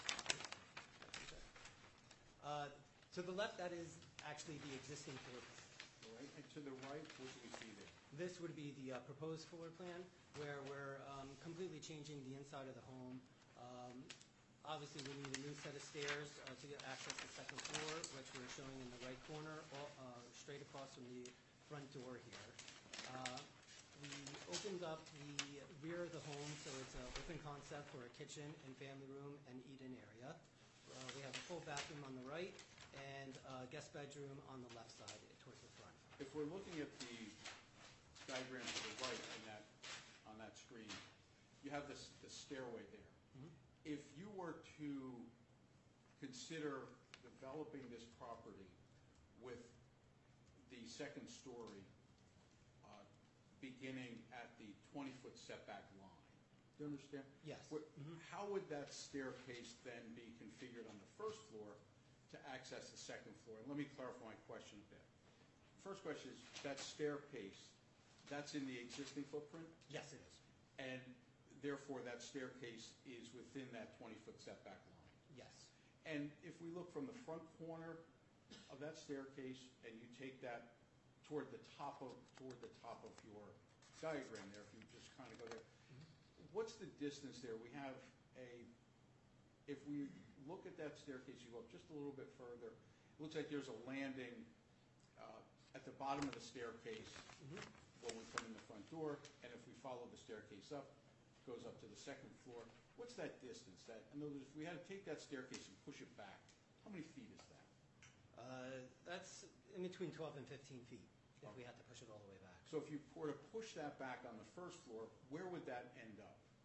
Speaker 17: Uh, to the left, that is actually the existing floor plan.
Speaker 9: All right, and to the right, what do we see there?
Speaker 17: This would be the uh, proposed floor plan, where we're um, completely changing the inside of the home. Um, Obviously, we need a new set of stairs uh, to get access to the second floor, which we're showing in the right corner, all, uh, straight across from the front door here. Uh, We opened up the rear of the home, so it's an open concept for a kitchen and family room and eat-in area. Uh, We have a full bathroom on the right and a guest bedroom on the left side towards the front.
Speaker 9: If we're looking at the diagram to the right on that, on that screen, you have this, the stairway there. If you were to consider developing this property with the second story uh, beginning at the twenty-foot setback line, do you understand?
Speaker 17: Yes.
Speaker 9: What- How would that staircase then be configured on the first floor to access the second floor? And let me clarify my question a bit. First question is, that staircase, that's in the existing footprint?
Speaker 17: Yes, it is.
Speaker 9: And therefore, that staircase is within that twenty-foot setback line?
Speaker 17: Yes.
Speaker 9: And if we look from the front corner of that staircase and you take that toward the top of, toward the top of your diagram there, if you just kind of go there, what's the distance there? We have a, if we look at that staircase, you go up just a little bit further, it looks like there's a landing uh, at the bottom of the staircase when we come in the front door, and if we follow the staircase up, it goes up to the second floor. What's that distance? That, in other words, if we had to take that staircase and push it back, how many feet is that?
Speaker 17: Uh, That's in between twelve and fifteen feet, if we had to push it all the way back.
Speaker 9: So if you were to push that back on the first floor, where would that end up?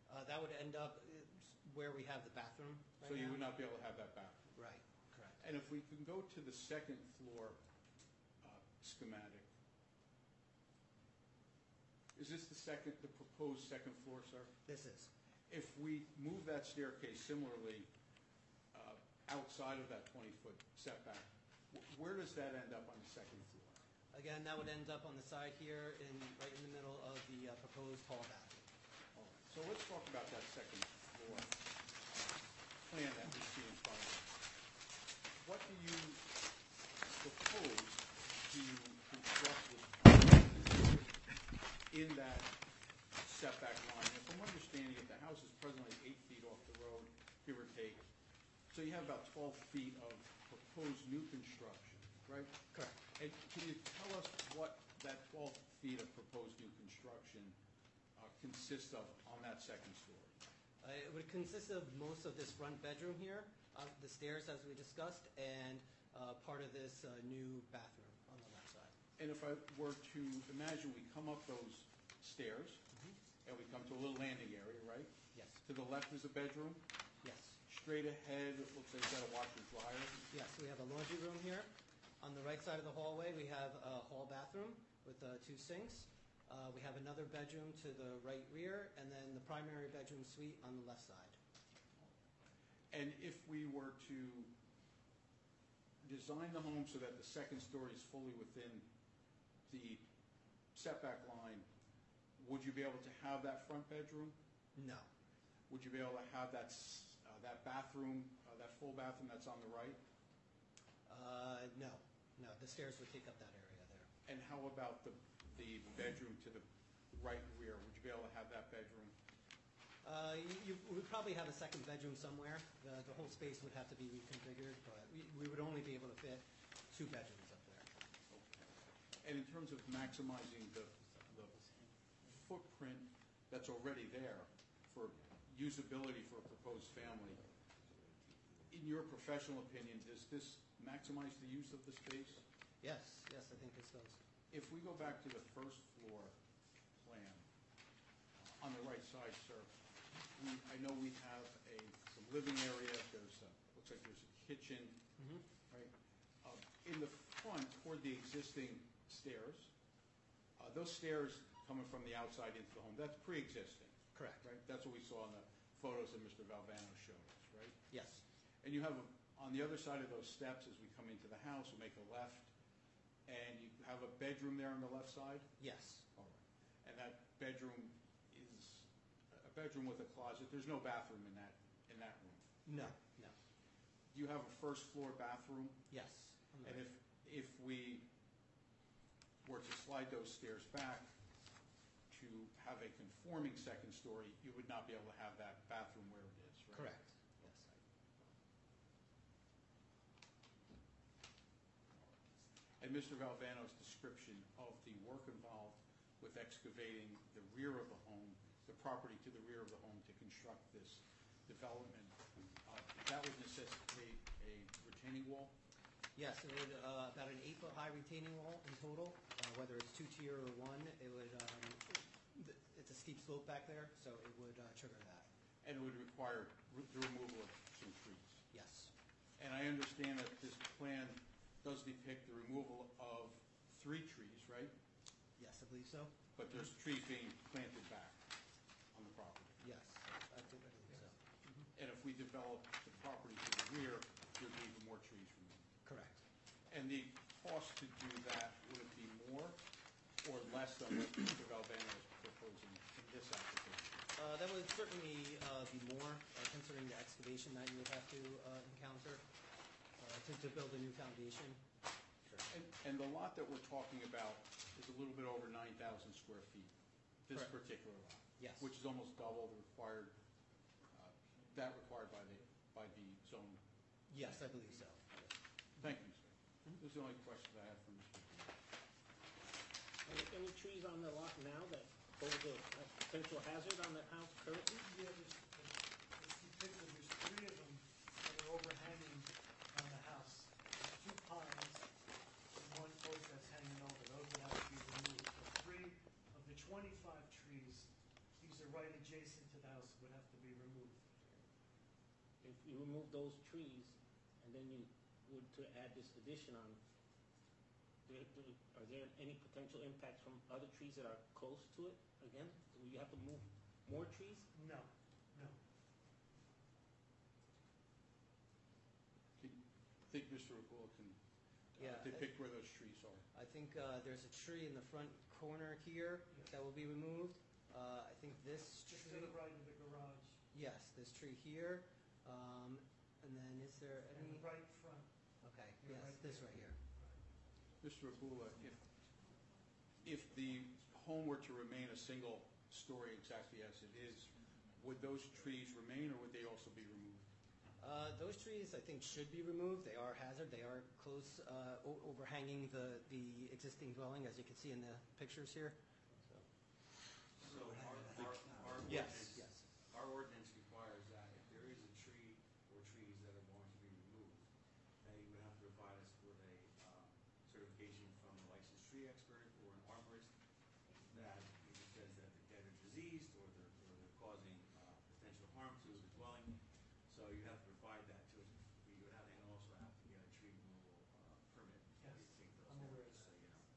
Speaker 17: Uh, That would end up uh, where we have the bathroom right
Speaker 9: So you
Speaker 17: now.
Speaker 9: would not be able to have that bathroom?
Speaker 17: Right, correct.
Speaker 9: And if we can go to the second floor uh, schematic, is this the second, the proposed second floor, sir?
Speaker 17: This is.
Speaker 9: If we move that staircase similarly uh, outside of that twenty-foot setback, wh- where does that end up on the second floor?
Speaker 17: Again, that would end up on the side here, in, right in the middle of the uh, proposed hall bathroom.
Speaker 9: All right, so let's talk about that second floor plan that we see in front of us. What do you propose to construct with in that setback line? If I'm understanding it, the house is presently eight feet off the road, give or take. So you have about twelve feet of proposed new construction, right?
Speaker 17: Correct.
Speaker 9: And can you tell us what that twelve feet of proposed new construction uh, consists of on that second story?
Speaker 17: Uh, It would consist of most of this front bedroom here, uh, the stairs as we discussed, and uh, part of this uh, new bathroom on the left side.
Speaker 9: And if I were to imagine we come up those stairs, and we come to a little landing area, right?
Speaker 17: Yes.
Speaker 9: To the left is a bedroom.
Speaker 17: Yes.
Speaker 9: Straight ahead, it looks like you've got a washer dryer.
Speaker 17: Yes, we have a laundry room here. On the right side of the hallway, we have a hall bathroom with uh, two sinks. Uh, We have another bedroom to the right rear, and then the primary bedroom suite on the left side.
Speaker 9: And if we were to design the home so that the second story is fully within the setback line, would you be able to have that front bedroom?
Speaker 17: No.
Speaker 9: Would you be able to have that, s- uh, that bathroom, uh, that full bathroom that's on the right?
Speaker 17: Uh, No, no, the stairs would take up that area there.
Speaker 9: And how about the, the bedroom to the right and rear? Would you be able to have that bedroom?
Speaker 17: Uh, You you would probably have a second bedroom somewhere. The the whole space would have to be reconfigured, but we we would only be able to fit two bedrooms up there.
Speaker 9: And in terms of maximizing the, the footprint that's already there for usability for a proposed family, in your professional opinion, does this maximize the use of the space?
Speaker 17: Yes, yes, I think this does.
Speaker 9: If we go back to the first floor plan, uh, on the right side, sir, we, I know we have a, some living area, there's a, looks like there's a kitchen, right? Uh, In the front, toward the existing stairs, uh, those stairs coming from the outside into the home, that's pre-existing,
Speaker 17: Correct.
Speaker 9: right? That's what we saw in the photos that Mister Valvano showed us, right?
Speaker 17: Yes.
Speaker 9: And you have, a- on the other side of those steps, as we come into the house, we make a left, and you have a bedroom there on the left side?
Speaker 17: Yes.
Speaker 9: All right. And that bedroom is a bedroom with a closet. There's no bathroom in that, in that room?
Speaker 17: No, no.
Speaker 9: Do you have a first floor bathroom?
Speaker 17: Yes. on the
Speaker 9: And
Speaker 17: right.
Speaker 9: if, if we were to slide those stairs back to have a conforming second story, you would not be able to have that bathroom where it is, right?
Speaker 17: Correct, yes.
Speaker 9: And Mister Valvano's description of the work involved with excavating the rear of the home, the property to the rear of the home to construct this development, uh, that would necessitate a retaining wall?
Speaker 17: Yes, it would, uh, about an eight-foot-high retaining wall in total, uh, whether it's two-tier or one, it would, um, th- it's a steep slope back there, so it would uh, trigger that.
Speaker 9: And it would require re- the removal of some trees?
Speaker 17: Yes.
Speaker 9: And I understand that this plan does depict the removal of three trees, right?
Speaker 17: Yes, I believe so.
Speaker 9: But there's trees being planted back on the property.
Speaker 17: Yes, I think, I believe so.
Speaker 9: And if we develop the property to the rear, there'd be even more trees removed.
Speaker 17: Correct.
Speaker 9: And the cost to do that, would it be more or less than what Mister Valvano is proposing in this application?
Speaker 17: Uh, That would certainly uh, be more, uh, considering the excavation that you would have to uh, encounter uh, to to build a new foundation.
Speaker 9: And, and the lot that we're talking about is a little bit over nine thousand square feet, this
Speaker 17: Correct.
Speaker 9: particular lot.
Speaker 17: Yes.
Speaker 9: Which is almost double the required, uh, that required by the, by the zone.
Speaker 17: Yes, I believe so.
Speaker 9: Thank you, sir. Those are the only questions I have for Mister
Speaker 3: Are there any trees on the lot now that pose a a potential hazard on the house currently?
Speaker 8: Yeah, there's, it's depicted, there's three of them that are overhanging on the house. There's two pines and one oak that's hanging over. Those would have to be removed. So three of the twenty-five trees, these
Speaker 15: trees are right adjacent to the house would have to be removed.
Speaker 3: If you remove those trees, and then you would to add this addition on, there- there- are there any potential impacts from other trees that are close to it? Again, will you have to move more trees?
Speaker 15: No, no.
Speaker 9: Can- I think Mister Abula can
Speaker 17: Yeah,
Speaker 9: uh, depict where those trees are.
Speaker 17: I think uh, there's a tree in the front corner here that will be removed. Uh, I think this
Speaker 15: Just to
Speaker 17: tree,
Speaker 15: the right of the garage,
Speaker 17: yes, this tree here. Um, And then is there
Speaker 15: and
Speaker 17: any,
Speaker 15: the right front.
Speaker 17: okay,
Speaker 15: Yeah,
Speaker 17: yes,
Speaker 15: right
Speaker 17: this
Speaker 15: there.
Speaker 17: right here.
Speaker 9: Mister Abula, if, if the home were to remain a single story exactly as it is, would those trees remain or would they also be removed?
Speaker 17: Uh, Those trees, I think, should be removed. They are hazard. They are close, uh, o- overhanging the the existing dwelling, as you can see in the pictures here.
Speaker 16: So our, our, our
Speaker 17: Yes,
Speaker 16: ordinance,
Speaker 17: yes.
Speaker 16: our ordinance requires that if there is a tree or trees that are going to be removed, that you would have to provide us with a, um, certification from a licensed tree expert or an arborist that either says that they're dead or diseased or they're, or they're causing, uh, potential harm to the dwelling. So you have to provide that to us. You would have, and also have to get a tree removal, uh, permit.
Speaker 15: Yes,
Speaker 16: to take those
Speaker 15: I'm
Speaker 16: down,
Speaker 15: aware of
Speaker 16: just so you know.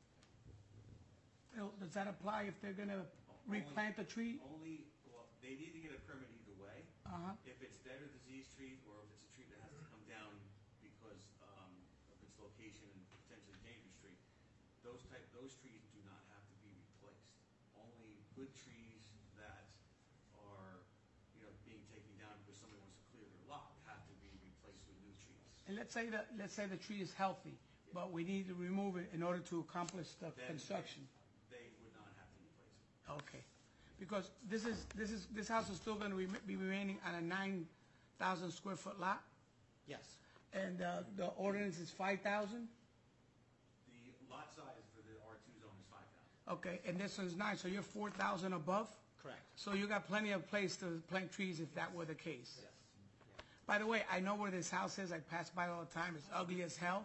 Speaker 8: Well, does that apply if they're gonna replant the tree?
Speaker 16: Only, well, they need to get a permit either way.
Speaker 8: Uh-huh.
Speaker 16: If it's dead or diseased tree, or if it's a tree that has to come down because um, of its location and potentially dangerous tree, those type, those trees do not have to be replaced. Only good trees that are, you know, being taken down because somebody wants to clear their lot have to be replaced with new trees.
Speaker 8: And let's say that, let's say the tree is healthy, but we need to remove it in order to accomplish the
Speaker 16: Then
Speaker 8: construction.
Speaker 16: They would not have to replace it.
Speaker 8: Okay, because this is, this is, this house is still gonna rem- be remaining on a nine thousand square foot lot,
Speaker 17: Yes.
Speaker 8: and, uh, the ordinance is five thousand?
Speaker 16: The lot size for the R two zone is five thousand.
Speaker 8: Okay, and this one's nine, so you're four thousand above?
Speaker 17: Correct.
Speaker 8: So you got plenty of place to plant trees if that were the case?
Speaker 17: Yes.
Speaker 8: By the way, I know where this house is, I pass by all the time, it's ugly as hell.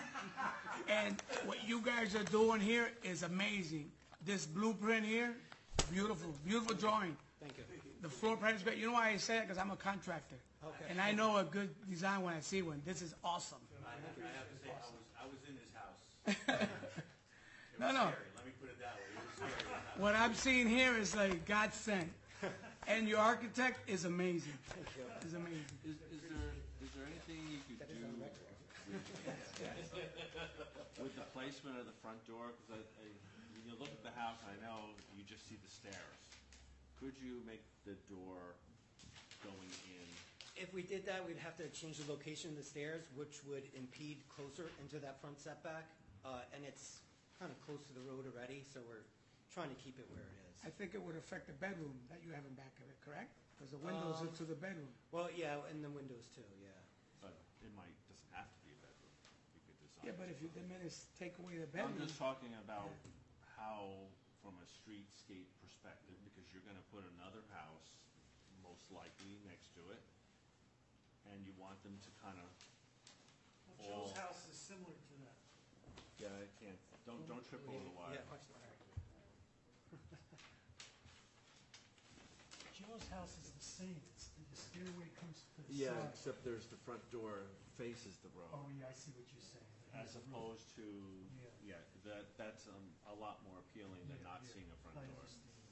Speaker 8: And what you guys are doing here is amazing. This blueprint here, beautiful, beautiful drawing.
Speaker 17: Thank you.
Speaker 8: The floor plan is great. You know why I say that? Because I'm a contractor.
Speaker 17: Okay.
Speaker 8: And I know a good design when I see one. This is awesome.
Speaker 16: I have, I have to say, I was, I was in this house. It
Speaker 8: No,
Speaker 16: was
Speaker 8: no.
Speaker 16: scary, let me put it that way, it was scary.
Speaker 8: What I'm seeing here is like God sent. And your architect is amazing. Is amazing.
Speaker 2: Is, is there, is there anything you could do with the placement of the front door? Because I, I, when you look at the house, I know you just see the stairs. Could you make the door going in?
Speaker 17: If we did that, we'd have to change the location of the stairs, which would impede closer into that front setback. Uh, And it's kind of close to the road already, so we're trying to keep it where it is.
Speaker 8: I think it would affect the bedroom that you have in back of it, correct? Because the windows are
Speaker 17: Um,
Speaker 8: to the bedroom.
Speaker 17: Well, yeah, and the windows too, yeah.
Speaker 2: But it might, doesn't have to be a bedroom. You could design.
Speaker 8: Yeah, but if you diminish, take away the
Speaker 2: I'm
Speaker 8: bedroom.
Speaker 2: just talking about how, from a streetscape perspective, because you're gonna put another house, most likely, next to it, and you want them to kind of
Speaker 15: Well, Joe's
Speaker 2: all.
Speaker 15: house is similar to that.
Speaker 2: Yeah, I can't, don't, don't trip over the wire.
Speaker 17: Yeah, watch the wire.
Speaker 15: Joe's house is the same, it's, the stairway comes to the
Speaker 2: Yeah,
Speaker 15: side.
Speaker 2: except there's the front door faces the road.
Speaker 15: Oh, yeah, I see what you're saying. It
Speaker 2: As
Speaker 15: has a roof.
Speaker 2: opposed to,
Speaker 15: Yeah.
Speaker 2: yeah, that, that's um, a lot more appealing than
Speaker 15: Yeah,
Speaker 2: not
Speaker 15: yeah.
Speaker 2: seeing a front
Speaker 15: I
Speaker 2: door.
Speaker 15: understand, yeah.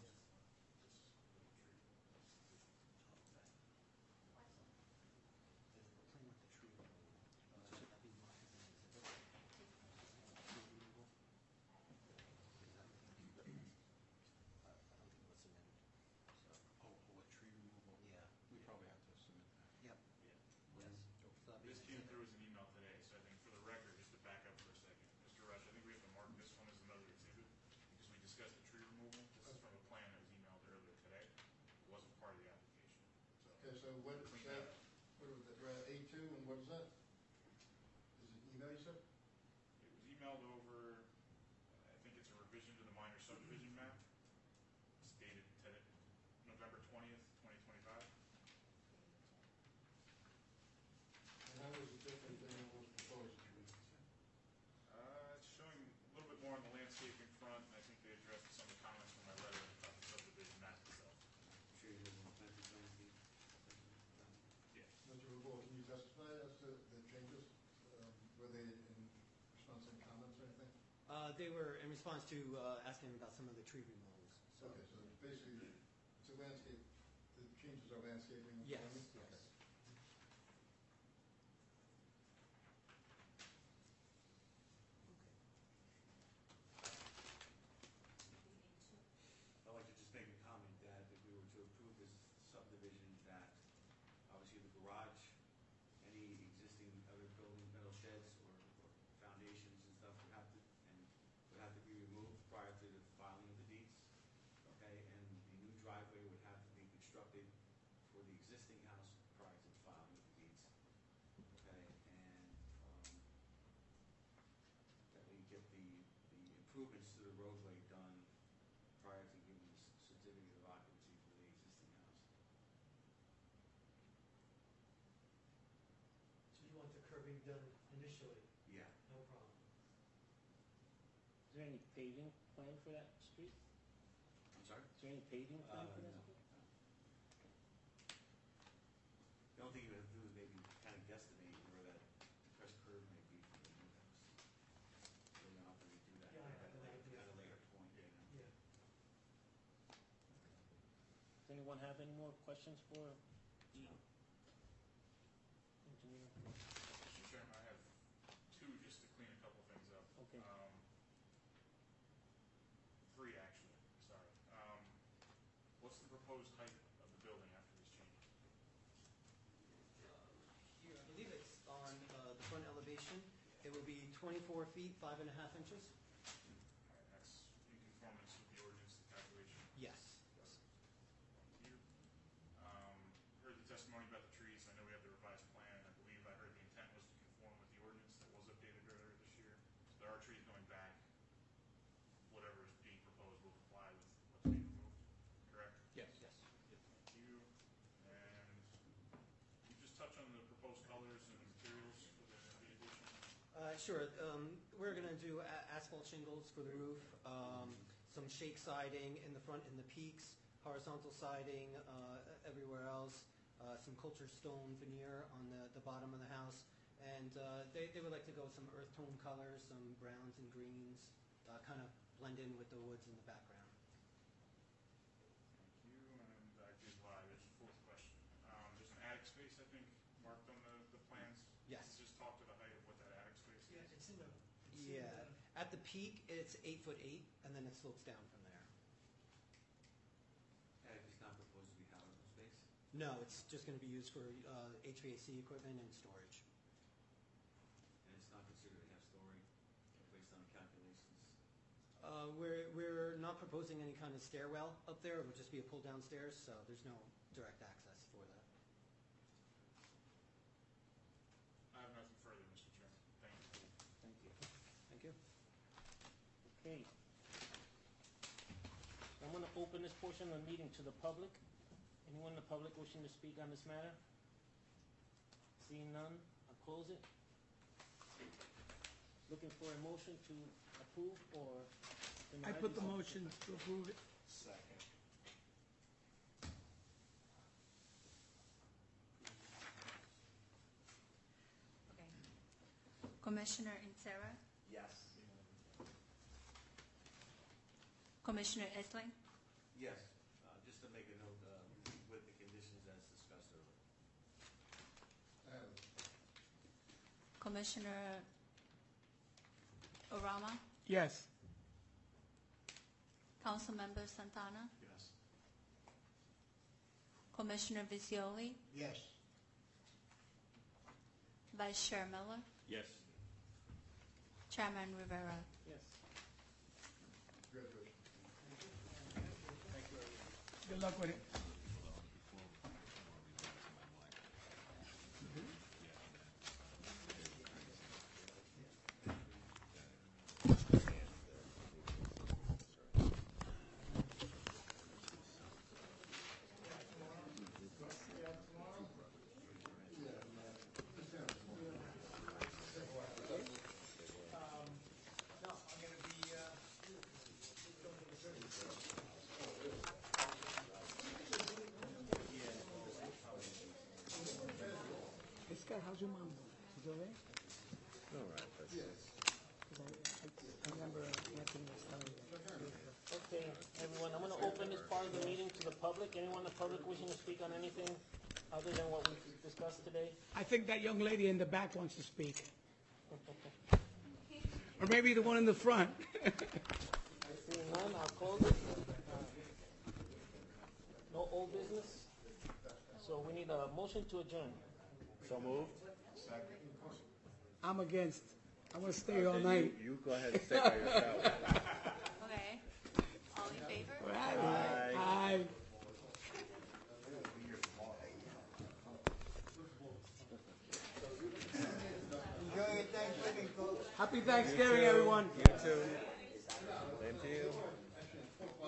Speaker 17: Playing with the tree removal. Uh, should that be marked as an exhibit? Tree removal? Because I don't think, uh, I don't think it was submitted, so,
Speaker 9: Oh, oh, a tree removal?
Speaker 17: yeah.
Speaker 9: We probably have to submit that.
Speaker 17: Yep,
Speaker 14: Yeah.
Speaker 17: yes. So that'd be
Speaker 14: This
Speaker 17: an
Speaker 14: came
Speaker 17: exhibit.
Speaker 14: through as an email today, so I think for the record, just to back up for a second, Mister Rush, I think we have to mark this one as another exhibit, because we discussed the tree removal. This is from a plan that was emailed earlier today. It wasn't part of the application, so.
Speaker 6: Okay, so what is
Speaker 14: Clean
Speaker 6: that,
Speaker 14: that up.
Speaker 6: what was that, uh, A two, and what is that? Is it email you said?
Speaker 14: It was emailed over, I think it's a revision to the minor subdivision map. It's dated today, November twentieth, twenty twenty-five.
Speaker 6: And how is it different than what was proposed?
Speaker 14: Uh, it's showing a little bit more on the landscaping front, and I think they addressed some of the comments from my letter about the subdivision map itself.
Speaker 17: they were in response to uh, asking about some of the tree removals. So.
Speaker 6: Okay, so basically, it's a landscape, the changes are landscaping?
Speaker 17: Yes,
Speaker 6: requirements?
Speaker 17: yes.
Speaker 6: Okay.
Speaker 9: I'd like to just make a comment that if we were to approve this subdivision, that obviously the garage, any existing other building, metal sheds or or foundations and stuff would have to, and would have to be removed prior to the filing of the deeds, okay? And the new driveway would have to be constructed for the existing house prior to the filing of the deeds, okay? And um, that we get the, the improvements to the roadway done prior to giving the c- certificate of occupancy for the existing house.
Speaker 15: So you want the curbing done initially?
Speaker 9: Yeah.
Speaker 15: No problem.
Speaker 3: Is there any paving plan for that street?
Speaker 9: I'm sorry?
Speaker 3: Is there any paving plan
Speaker 9: Uh,
Speaker 3: for that
Speaker 9: no,
Speaker 3: street?
Speaker 9: no. The only thing you have to do is maybe kind of guesstimate where that depressed curve may be for the new house. So you don't have to redo that
Speaker 15: Yeah, I
Speaker 9: at
Speaker 15: have
Speaker 9: a
Speaker 15: an
Speaker 9: later,
Speaker 15: idea.
Speaker 9: at a later point, you know?
Speaker 15: Yeah.
Speaker 3: Does anyone have any more questions for the engineer?
Speaker 14: Mister Chairman, I have two just to clean a couple things up.
Speaker 3: Okay.
Speaker 14: Um, Three, actually, sorry. Um, What's the proposed height of the building after these changes?
Speaker 17: Here, I believe it's on uh, the front elevation. It will be twenty-four feet, five and a half inches.
Speaker 14: All right, that's in conformance with the ordinance, the calculation.
Speaker 17: Yes.
Speaker 14: Thank you. Um, Heard the testimony about the trees. I know we have the revised plan. I believe I heard the intent was to conform with the ordinance that was updated earlier this year. So there are trees going back. Whatever is being proposed will comply with what's being removed, correct?
Speaker 17: Yes. Yes.
Speaker 14: Thank you. And can you just touch on the proposed colors and materials for the the addition?
Speaker 17: Uh, Sure. Um, We're going to do a- asphalt shingles for the roof, um, some shake siding in the front in the peaks, horizontal siding uh, everywhere else, uh, some cultured stone veneer on the, the bottom of the house. And uh, they, they would like to go with some earth tone colors, some browns and greens, uh, kind of blend in with the woods in the background.
Speaker 14: Thank you, and I did lie, there's a fourth question. Um, There's an attic space, I think, marked on the, the plans?
Speaker 17: Yes.
Speaker 14: Can you just talk to the height of what that attic space is?
Speaker 15: Yeah, it's in the, it's in
Speaker 17: Yeah.
Speaker 15: the,
Speaker 17: At the peak, it's eight foot eight, and then it slopes down from there.
Speaker 9: Attic is not proposed to be habitable space?
Speaker 17: No, it's just going to be used for uh, H V A C equipment and storage.
Speaker 9: And it's not considered a half-story based on calculations?
Speaker 17: Uh, we're, we're not proposing any kind of stairwell up there. It would just be a pull-down stairs, so there's no direct access for that.
Speaker 14: I have nothing further, Mister Chairman. Thank you.
Speaker 3: Thank you.
Speaker 17: Thank you.
Speaker 3: Okay. I'm going to open this portion of the meeting to the public. Anyone in the public wishing to speak on this matter? Seeing none, I'll close it. Looking for a motion to approve or deny?
Speaker 8: I put the
Speaker 3: this-
Speaker 8: motion to approve it.
Speaker 2: Second.
Speaker 1: Okay. Commissioner Insera,
Speaker 2: Yes.
Speaker 1: Commissioner Isling,
Speaker 9: Yes, uh, just to make a note, uh, with the conditions as discussed earlier.
Speaker 6: I have,
Speaker 1: Commissioner Orama,
Speaker 8: Yes.
Speaker 1: Councilmember Santana,
Speaker 2: Yes.
Speaker 1: Commissioner Visioli,
Speaker 10: Yes.
Speaker 1: Vice Chair Miller,
Speaker 2: Yes.
Speaker 1: Chairman Rivera.
Speaker 3: Yes.
Speaker 6: congratulations.
Speaker 8: Good luck with it.
Speaker 17: No, I'm going to be, uh,
Speaker 8: Oscar, how's your mom? She's all right?
Speaker 2: All right, that's.
Speaker 8: Yes. I remember Anthony was telling me.
Speaker 3: Okay, everyone, I'm gonna open this part of the meeting to the public. Anyone in the public wishing to speak on anything other than what we discussed today?
Speaker 8: I think that young lady in the back wants to speak. Or maybe the one in the front.
Speaker 3: Seeing none, I'll close it. Uh, No old business? So we need a motion to adjourn.
Speaker 2: So moved?
Speaker 8: I'm against. I want to stay all night.
Speaker 2: You go ahead and stay by yourself.
Speaker 1: Okay. All in favor?
Speaker 8: Aye. Aye.
Speaker 10: Enjoy your Thanksgiving, folks.
Speaker 8: Happy Thanksgiving, everyone.
Speaker 2: You too. Same to you.